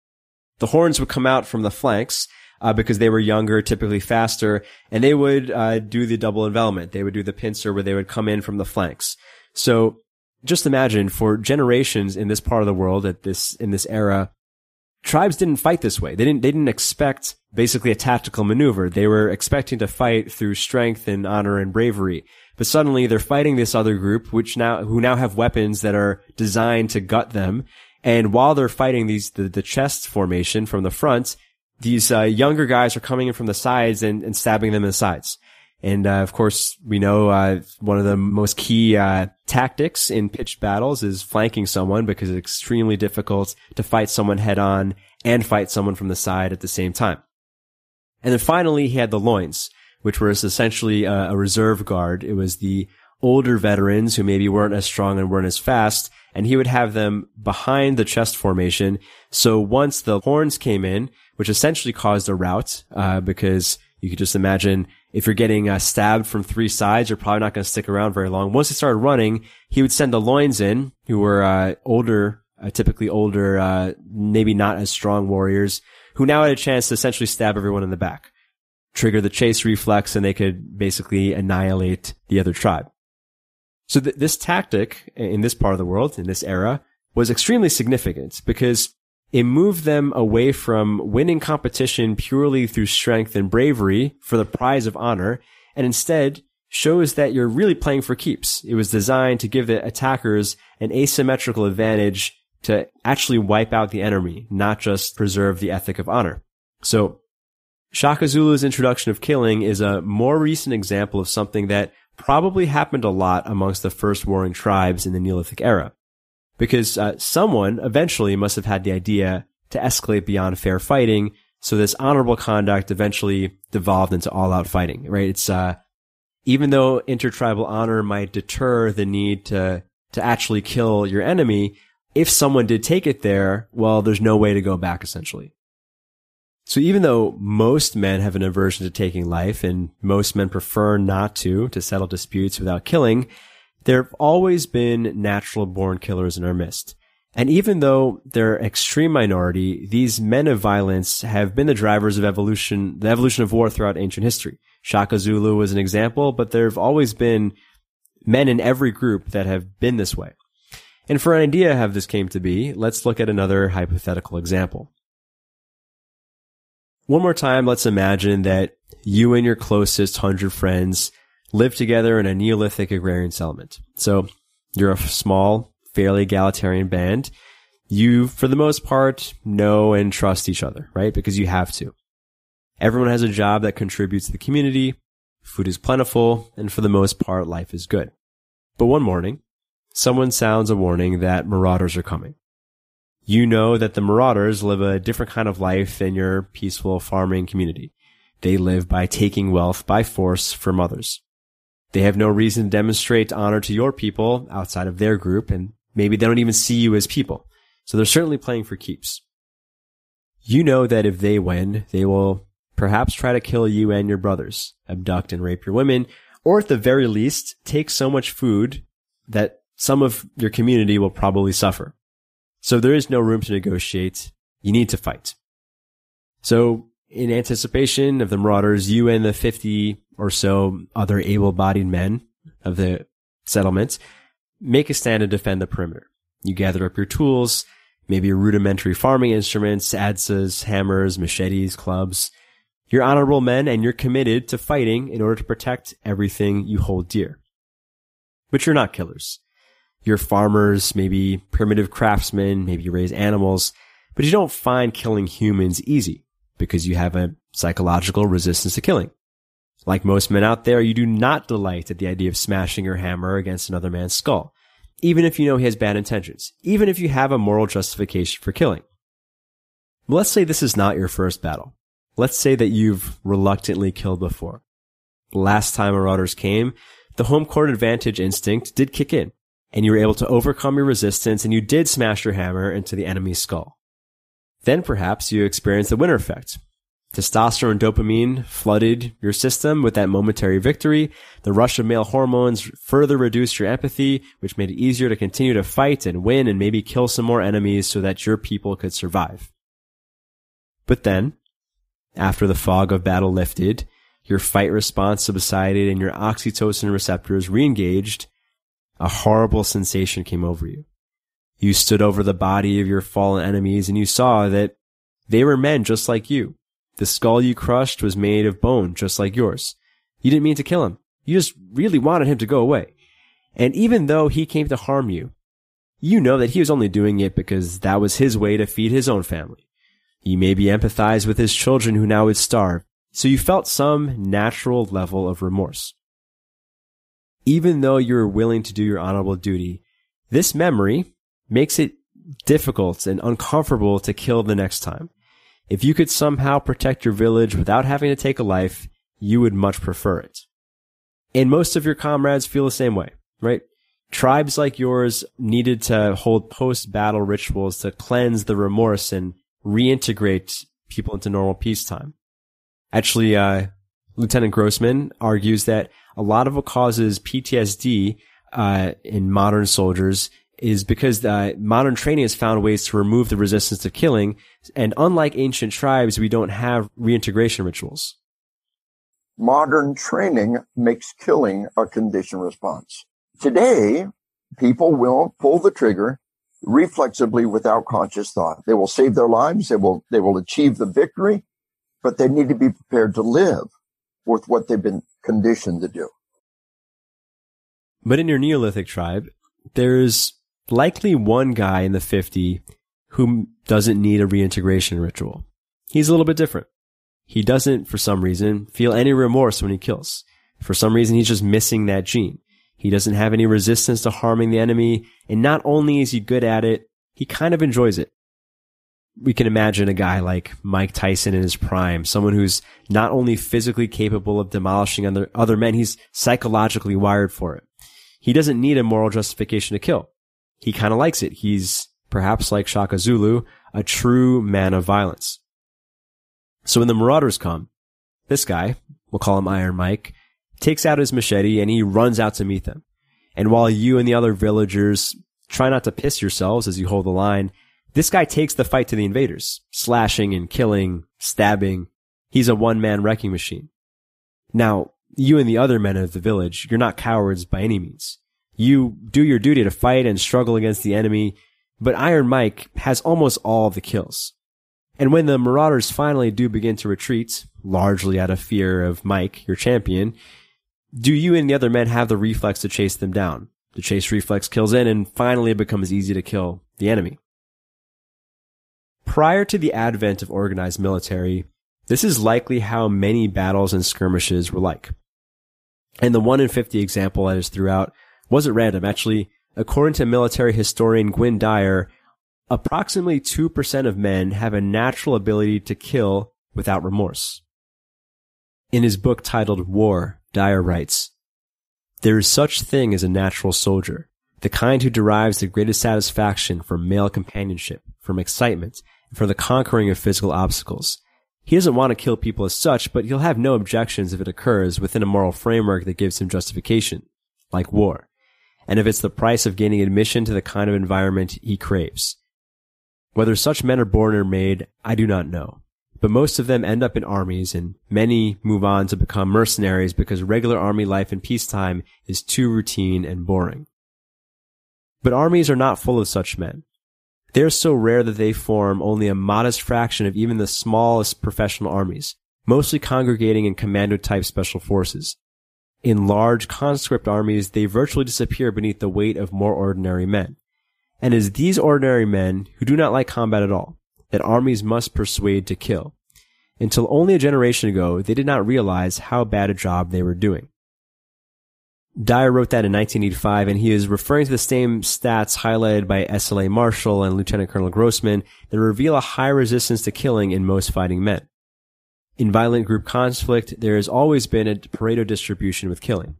the horns would come out from the flanks because they were younger, typically faster, and they would do the double envelopment. They would do the pincer where they would come in from the flanks. So just imagine, for generations in this part of the world in this era, tribes didn't fight this way. They didn't expect basically a tactical maneuver. They were expecting to fight through strength and honor and bravery. But suddenly they're fighting this other group, who now have weapons that are designed to gut them. And while they're fighting the chest formation from the front, these younger guys are coming in from the sides and stabbing them in the sides. And of course, we know one of the most key tactics in pitched battles is flanking someone, because it's extremely difficult to fight someone head on and fight someone from the side at the same time. And then finally, he had the loins, which was essentially a reserve guard. It was the older veterans who maybe weren't as strong and weren't as fast, and he would have them behind the chest formation. So once the horns came in, which essentially caused a rout, because you could just imagine if you're getting stabbed from three sides, you're probably not going to stick around very long. Once they started running, he would send the loins in, who were older, typically older, maybe not as strong warriors, who now had a chance to essentially stab everyone in the back, trigger the chase reflex, and they could basically annihilate the other tribe. So this tactic in this part of the world, in this era, was extremely significant because it moved them away from winning competition purely through strength and bravery for the prize of honor, and instead shows that you're really playing for keeps. It was designed to give the attackers an asymmetrical advantage to actually wipe out the enemy, not just preserve the ethic of honor. So Shaka Zulu's introduction of killing is a more recent example of something that probably happened a lot amongst the first warring tribes in the Neolithic era. Because someone eventually must have had the idea to escalate beyond fair fighting, so this honorable conduct eventually devolved into all-out fighting, right? It's even though intertribal honor might deter the need to actually kill your enemy, if someone did take it there, well, there's no way to go back, essentially. So even though most men have an aversion to taking life, and most men prefer not to settle disputes without killing, there have always been natural-born killers in our midst. And even though they're an extreme minority, these men of violence have been the drivers of the evolution of war throughout ancient history. Shaka Zulu was an example, but there have always been men in every group that have been this way. And for an idea how this came to be, let's look at another hypothetical example. One more time, let's imagine that you and your closest 100 friends live together in a Neolithic agrarian settlement. So you're a small, fairly egalitarian band. You, for the most part, know and trust each other, right? Because you have to. Everyone has a job that contributes to the community. Food is plentiful, and for the most part, life is good. But one morning, someone sounds a warning that marauders are coming. You know that the marauders live a different kind of life than your peaceful farming community. They live by taking wealth by force from others. They have no reason to demonstrate honor to your people outside of their group, and maybe they don't even see you as people. So they're certainly playing for keeps. You know that if they win, they will perhaps try to kill you and your brothers, abduct and rape your women, or at the very least, take so much food that some of your community will probably suffer. So there is no room to negotiate. You need to fight. So in anticipation of the marauders, you and the 50 or so other able-bodied men of the settlement, make a stand and defend the perimeter. You gather up your tools, maybe your rudimentary farming instruments, adzes, hammers, machetes, clubs. You're honorable men and you're committed to fighting in order to protect everything you hold dear. But you're not killers. You're farmers, maybe primitive craftsmen, maybe you raise animals, but you don't find killing humans easy because you have a psychological resistance to killing. Like most men out there, you do not delight at the idea of smashing your hammer against another man's skull, even if you know he has bad intentions, even if you have a moral justification for killing. But let's say this is not your first battle. Let's say that you've reluctantly killed before. The last time marauders came, the home court advantage instinct did kick in, and you were able to overcome your resistance and you did smash your hammer into the enemy's skull. Then perhaps you experienced the winner effect. Testosterone and dopamine flooded your system with that momentary victory. The rush of male hormones further reduced your empathy, which made it easier to continue to fight and win and maybe kill some more enemies so that your people could survive. But then, after the fog of battle lifted, your fight response subsided and your oxytocin receptors re-engaged, a horrible sensation came over you. You stood over the body of your fallen enemies and you saw that they were men just like you. The skull you crushed was made of bone just like yours. You didn't mean to kill him. You just really wanted him to go away. And even though he came to harm you, you know that he was only doing it because that was his way to feed his own family. You maybe empathized with his children who now would starve, so you felt some natural level of remorse. Even though you were willing to do your honorable duty, this memory makes it difficult and uncomfortable to kill the next time. If you could somehow protect your village without having to take a life, you would much prefer it. And most of your comrades feel the same way, right? Tribes like yours needed to hold post-battle rituals to cleanse the remorse and reintegrate people into normal peacetime. Actually, Lieutenant Grossman argues that a lot of what causes PTSD in modern soldiers is because modern training has found ways to remove the resistance to killing, and unlike ancient tribes, we don't have reintegration rituals. Modern training makes killing a conditioned response. Today, people will pull the trigger reflexively without conscious thought. They will save their lives, they will achieve the victory, but they need to be prepared to live with what they've been conditioned to do. But in your Neolithic tribe, there's likely one guy in the 50 who doesn't need a reintegration ritual. He's a little bit different. He doesn't, for some reason, feel any remorse when he kills. For some reason, he's just missing that gene. He doesn't have any resistance to harming the enemy, and not only is he good at it, he kind of enjoys it. We can imagine a guy like Mike Tyson in his prime, someone who's not only physically capable of demolishing other men, he's psychologically wired for it. He doesn't need a moral justification to kill. He kind of likes it. He's, perhaps like Shaka Zulu, a true man of violence. So when the marauders come, this guy, we'll call him Iron Mike, takes out his machete and he runs out to meet them. And while you and the other villagers try not to piss yourselves as you hold the line, this guy takes the fight to the invaders, slashing and killing, stabbing. He's a one-man wrecking machine. Now, you and the other men of the village, you're not cowards by any means. You do your duty to fight and struggle against the enemy, but Iron Mike has almost all of the kills. And when the marauders finally do begin to retreat, largely out of fear of Mike, your champion, do you and the other men have the reflex to chase them down? The chase reflex kills in, and finally it becomes easy to kill the enemy. Prior to the advent of organized military, this is likely how many battles and skirmishes were like. And the 1 in 50 example I just threw out wasn't random. Actually, according to military historian Gwynne Dyer, approximately 2% of men have a natural ability to kill without remorse. In his book titled War, Dyer writes, "There is such thing as a natural soldier, the kind who derives the greatest satisfaction from male companionship, from excitement, and from the conquering of physical obstacles. He doesn't want to kill people as such, but he'll have no objections if it occurs within a moral framework that gives him justification, like war, and if it's the price of gaining admission to the kind of environment he craves. Whether such men are born or made, I do not know. but most of them end up in armies, and many move on to become mercenaries because regular army life in peacetime is too routine and boring. But armies are not full of such men. They are so rare that they form only a modest fraction of even the smallest professional armies, mostly congregating in commando-type special forces. In large conscript armies, they virtually disappear beneath the weight of more ordinary men. And it is these ordinary men who do not like combat at all that armies must persuade to kill. Until only a generation ago, they did not realize how bad a job they were doing. Dyer wrote that in 1985, and he is referring to the same stats highlighted by SLA Marshall and Lieutenant Colonel Grossman that reveal a high resistance to killing in most fighting men. In violent group conflict, there has always been a Pareto distribution with killing.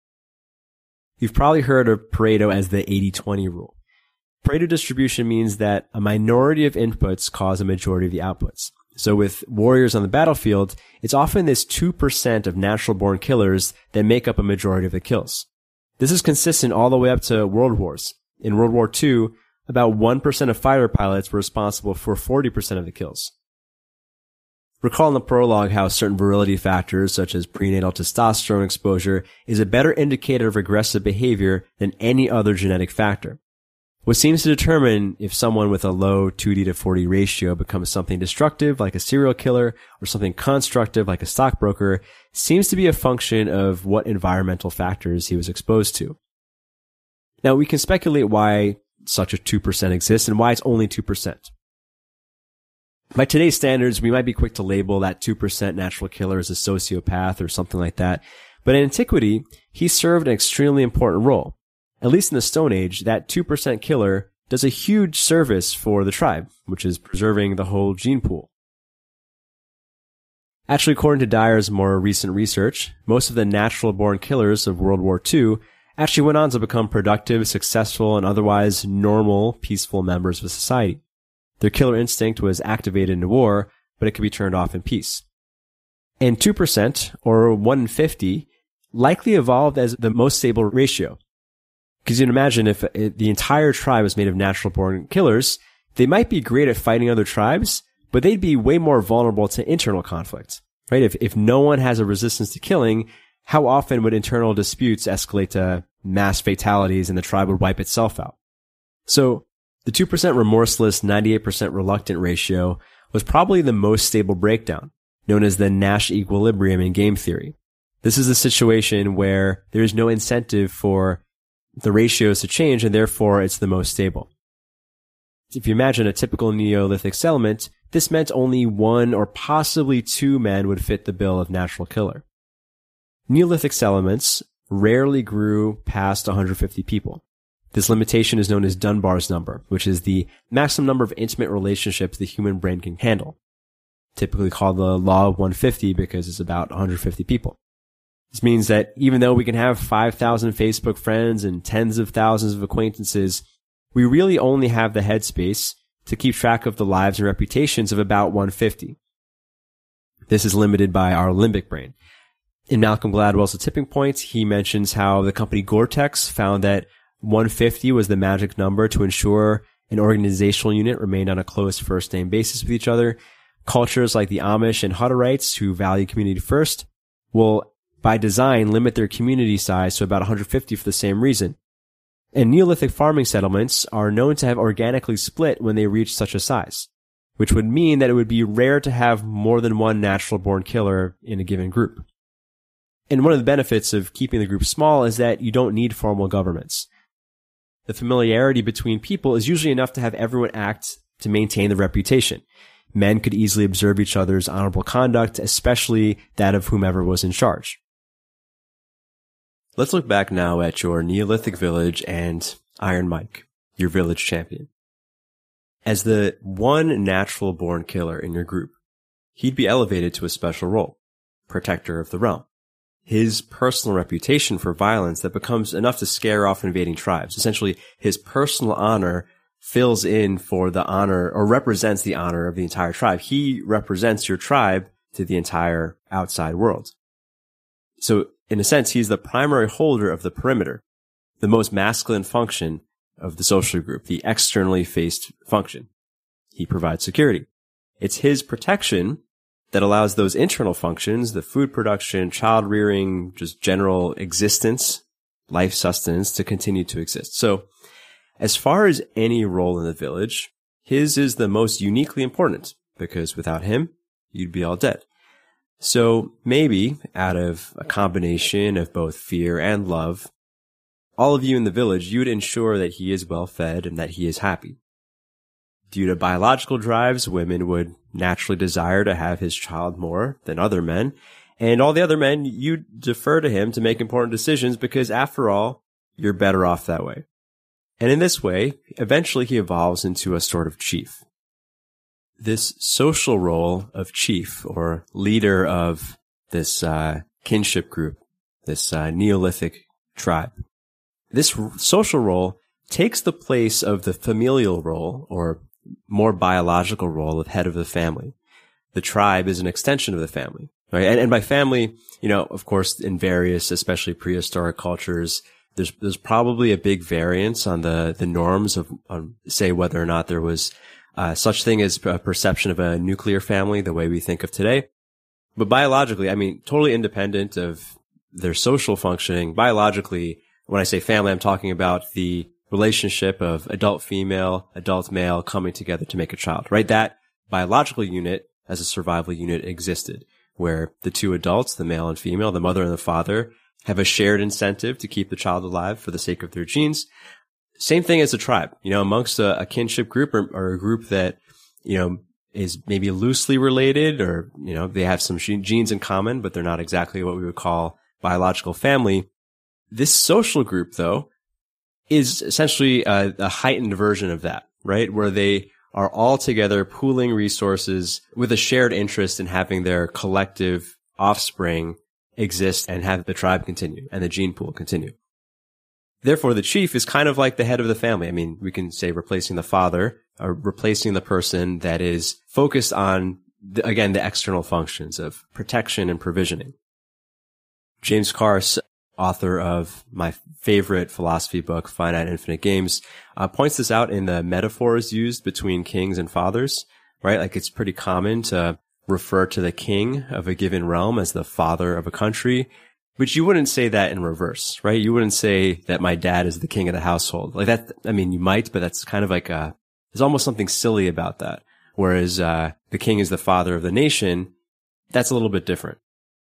You've probably heard of Pareto as the 80-20 rule. Pareto distribution means that a minority of inputs cause a majority of the outputs. So with warriors on the battlefield, it's often this 2% of natural-born killers that make up a majority of the kills. This is consistent all the way up to World Wars. In World War II, about 1% of fighter pilots were responsible for 40% of the kills. Recall in the prologue how certain virility factors, such as prenatal testosterone exposure, is a better indicator of aggressive behavior than any other genetic factor. What seems to determine if someone with a low 2D to 40 ratio becomes something destructive like a serial killer or something constructive like a stockbroker seems to be a function of what environmental factors he was exposed to. Now, we can speculate why such a 2% exists and why it's only 2%. By today's standards, we might be quick to label that 2% natural killer as a sociopath or something like that, but in antiquity, he served an extremely important role. At least in the Stone Age, that 2% killer does a huge service for the tribe, which is preserving the whole gene pool. Actually, according to Dyer's more recent research, most of the natural-born killers of World War II actually went on to become productive, successful, and otherwise normal, peaceful members of society. Their killer instinct was activated in war, but it could be turned off in peace. And 2%, or 1 in 50, likely evolved as the most stable ratio. Because you can imagine if the entire tribe was made of natural-born killers, they might be great at fighting other tribes, but they'd be way more vulnerable to internal conflict, right? If no one has a resistance to killing, how often would internal disputes escalate to mass fatalities and the tribe would wipe itself out? So the 2% remorseless, 98% reluctant ratio was probably the most stable breakdown, known as the Nash equilibrium in game theory. This is a situation where there is no incentive for the ratios to change, and therefore it's the most stable. If you imagine a typical Neolithic settlement, this meant only 1 or possibly 2 men would fit the bill of natural killer. Neolithic settlements rarely grew past 150 people. This limitation is known as Dunbar's number, which is the maximum number of intimate relationships the human brain can handle, typically called the law of 150 because it's about 150 people. This means that even though we can have 5,000 Facebook friends and tens of thousands of acquaintances, we really only have the headspace to keep track of the lives and reputations of about 150. This is limited by our limbic brain. In Malcolm Gladwell's The Tipping Point, he mentions how the company Gore-Tex found that 150 was the magic number to ensure an organizational unit remained on a close first-name basis with each other. Cultures like the Amish and Hutterites, who value community first, will by design limit their community size to about 150 for the same reason. And Neolithic farming settlements are known to have organically split when they reach such a size, which would mean that it would be rare to have more than one natural-born killer in a given group. And one of the benefits of keeping the group small is that you don't need formal governments. The familiarity between people is usually enough to have everyone act to maintain the reputation. Men could easily observe each other's honorable conduct, especially that of whomever was in charge. Let's look back now at your Neolithic village and Iron Mike, your village champion. As the one natural-born killer in your group, he'd be elevated to a special role, protector of the realm. His personal reputation for violence that becomes enough to scare off invading tribes. Essentially, his personal honor fills in for the honor or represents the honor of the entire tribe. He represents your tribe to the entire outside world. So, in a sense, he's the primary holder of the perimeter, the most masculine function of the social group, the externally faced function. He provides security. It's his protection that allows those internal functions, the food production, child rearing, just general existence, life sustenance, to continue to exist. So as far as any role in the village, his is the most uniquely important, because without him, you'd be all dead. So maybe out of a combination of both fear and love, all of you in the village, you would ensure that he is well fed and that he is happy. Due to biological drives, women would naturally desire to have his child more than other men, and all the other men, you defer to him to make important decisions because, after all, you're better off that way. And in this way, eventually he evolves into a sort of chief. This social role of chief, or leader of this kinship group, this Neolithic tribe, this social role takes the place of the familial role, or more biological role, of head of the family. The tribe is an extension of the family, right? And by family, of course, in various, especially prehistoric cultures, there's probably a big variance on the norms of, say, whether or not there was such thing as a perception of a nuclear family, the way we think of today. But biologically, totally independent of their social functioning, biologically, when I say family, I'm talking about the relationship of adult female, adult male coming together to make a child, right? That biological unit as a survival unit existed, where the two adults, the male and female, the mother and the father, have a shared incentive to keep the child alive for the sake of their genes. Same thing as a tribe, amongst a kinship group or a group that, is maybe loosely related, or, they have some genes in common, but they're not exactly what we would call biological family. This social group, though, is essentially a heightened version of that, right? Where they are all together pooling resources with a shared interest in having their collective offspring exist and have the tribe continue and the gene pool continue. Therefore, the chief is kind of like the head of the family. We can say replacing the father, or replacing the person that is focused on, the external functions of protection and provisioning. James Carse, author of my favorite philosophy book, Finite Infinite Games, points this out in the metaphors used between kings and fathers, right? Like, it's pretty common to refer to the king of a given realm as the father of a country, but you wouldn't say that in reverse, right? You wouldn't say that my dad is the king of the household. Like that, you might, but that's kind of like there's almost something silly about that. Whereas, the king is the father of the nation, that's a little bit different.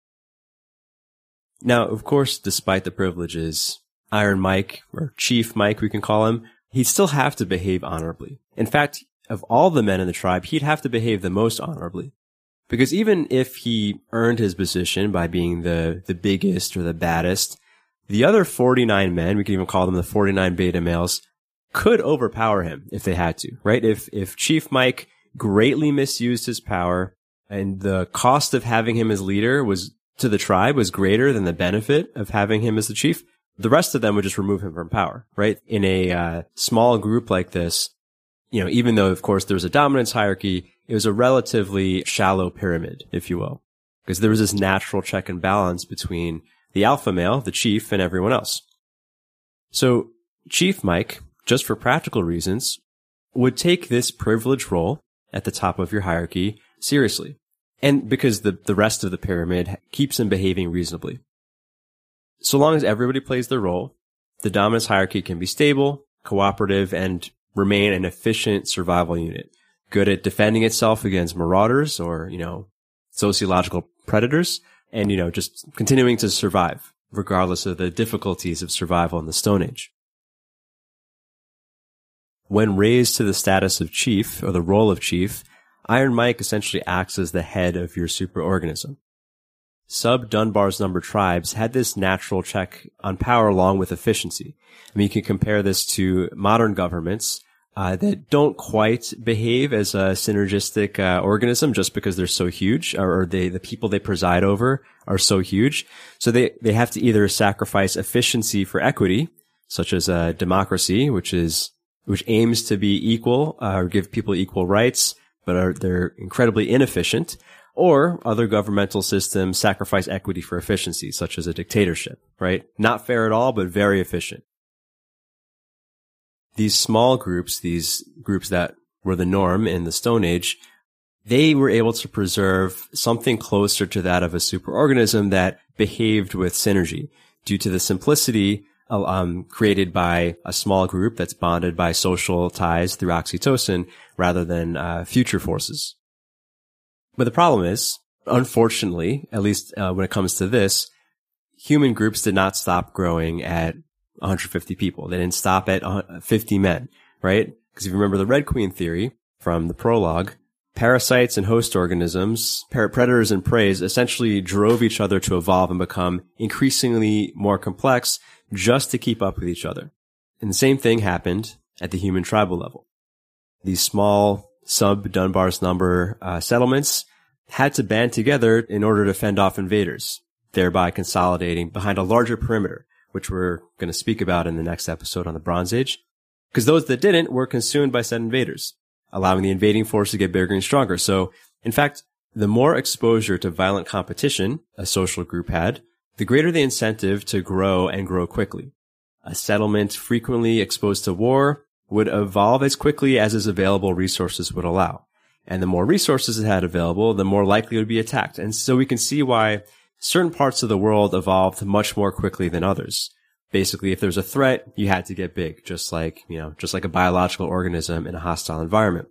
Now, of course, despite the privileges, Iron Mike, or Chief Mike, we can call him, he'd still have to behave honorably. In fact, of all the men in the tribe, he'd have to behave the most honorably. Because even if he earned his position by being the biggest or the baddest, the other 49 men, we can even call them the 49 beta males, could overpower him if they had to, right? If Chief Mike greatly misused his power and the cost of having him as leader to the tribe was greater than the benefit of having him as the chief, the rest of them would just remove him from power, right? In a small group like this, even though, of course, there was a dominance hierarchy, it was a relatively shallow pyramid, if you will, because there was this natural check and balance between the alpha male, the chief, and everyone else. So Chief Mike, just for practical reasons, would take this privileged role at the top of your hierarchy seriously. And because the rest of the pyramid keeps him behaving reasonably. So long as everybody plays their role, the dominance hierarchy can be stable, cooperative, and remain an efficient survival unit, good at defending itself against marauders or, sociological predators, and, just continuing to survive, regardless of the difficulties of survival in the Stone Age. When raised to the status of chief, or the role of chief, Iron Mike essentially acts as the head of your superorganism. Sub-Dunbar's number tribes had this natural check on power along with efficiency. You can compare this to modern governments that don't quite behave as a synergistic organism just because they're so huge, or the people they preside over are so huge. So they have to either sacrifice efficiency for equity, such as a democracy, which aims to be equal or give people equal rights, but they're incredibly inefficient, or other governmental systems sacrifice equity for efficiency, such as a dictatorship, right? Not fair at all, but very efficient. These small groups, these groups that were the norm in the Stone Age, they were able to preserve something closer to that of a superorganism that behaved with synergy due to the simplicity created by a small group that's bonded by social ties through oxytocin rather than future forces. But the problem is, unfortunately, at least when it comes to this, human groups did not stop growing at 150 people. They didn't stop at 50 men, right? Because if you remember the Red Queen theory from the prologue, parasites and host organisms, predators and prey, essentially drove each other to evolve and become increasingly more complex just to keep up with each other. And the same thing happened at the human tribal level. These small sub-Dunbar's number settlements had to band together in order to fend off invaders, thereby consolidating behind a larger perimeter, which we're going to speak about in the next episode on the Bronze Age, because those that didn't were consumed by said invaders, allowing the invading force to get bigger and stronger. So, in fact, the more exposure to violent competition a social group had, the greater the incentive to grow and grow quickly. A settlement frequently exposed to war would evolve as quickly as its available resources would allow. And the more resources it had available, the more likely it would be attacked. And so we can see why certain parts of the world evolved much more quickly than others. Basically, if there's a threat, you had to get big, just like a biological organism in a hostile environment.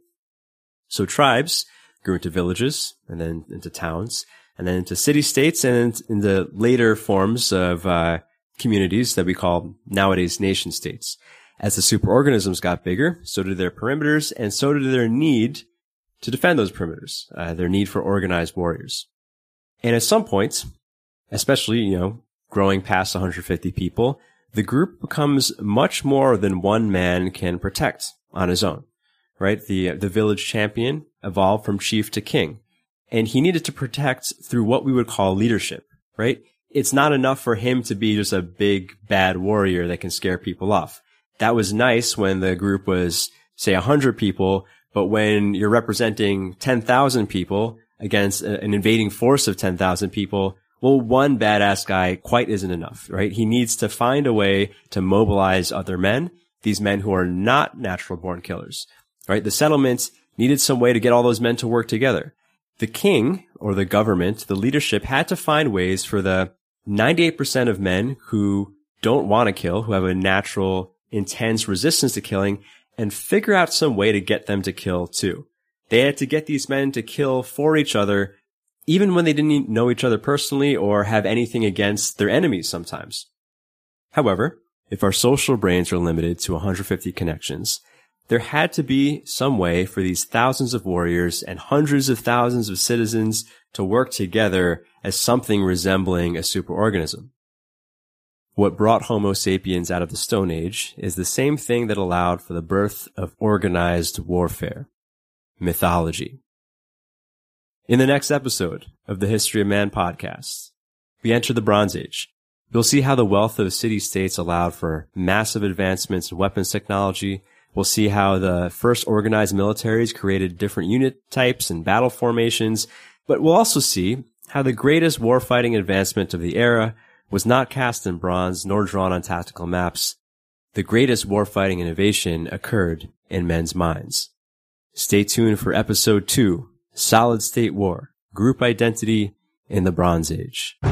So tribes grew into villages and then into towns and then into city-states and into later forms of communities that we call nowadays nation-states. As the superorganisms got bigger, so did their perimeters and so did their need to defend those perimeters, their need for organized warriors. And at some point, especially, growing past 150 people, the group becomes much more than one man can protect on his own, right? The village champion evolved from chief to king, and he needed to protect through what we would call leadership, right? It's not enough for him to be just a big, bad warrior that can scare people off. That was nice when the group was, say, 100 people, but when you're representing 10,000 people against an invading force of 10,000 people, well, one badass guy quite isn't enough, right? He needs to find a way to mobilize other men, these men who are not natural-born killers, right? The settlements needed some way to get all those men to work together. The king, or the government, the leadership, had to find ways for the 98% of men who don't want to kill, who have a natural, intense resistance to killing, and figure out some way to get them to kill too. They had to get these men to kill for each other, even when they didn't know each other personally or have anything against their enemies sometimes. However, if our social brains are limited to 150 connections, there had to be some way for these thousands of warriors and hundreds of thousands of citizens to work together as something resembling a superorganism. What brought Homo sapiens out of the Stone Age is the same thing that allowed for the birth of organized warfare: mythology. In the next episode of the History of Man podcast, we enter the Bronze Age. We'll see how the wealth of city-states allowed for massive advancements in weapons technology. We'll see how the first organized militaries created different unit types and battle formations. But we'll also see how the greatest warfighting advancement of the era was not cast in bronze nor drawn on tactical maps. The greatest warfighting innovation occurred in men's minds. Stay tuned for episode 2, Solid State War, Group Identity in the Bronze Age.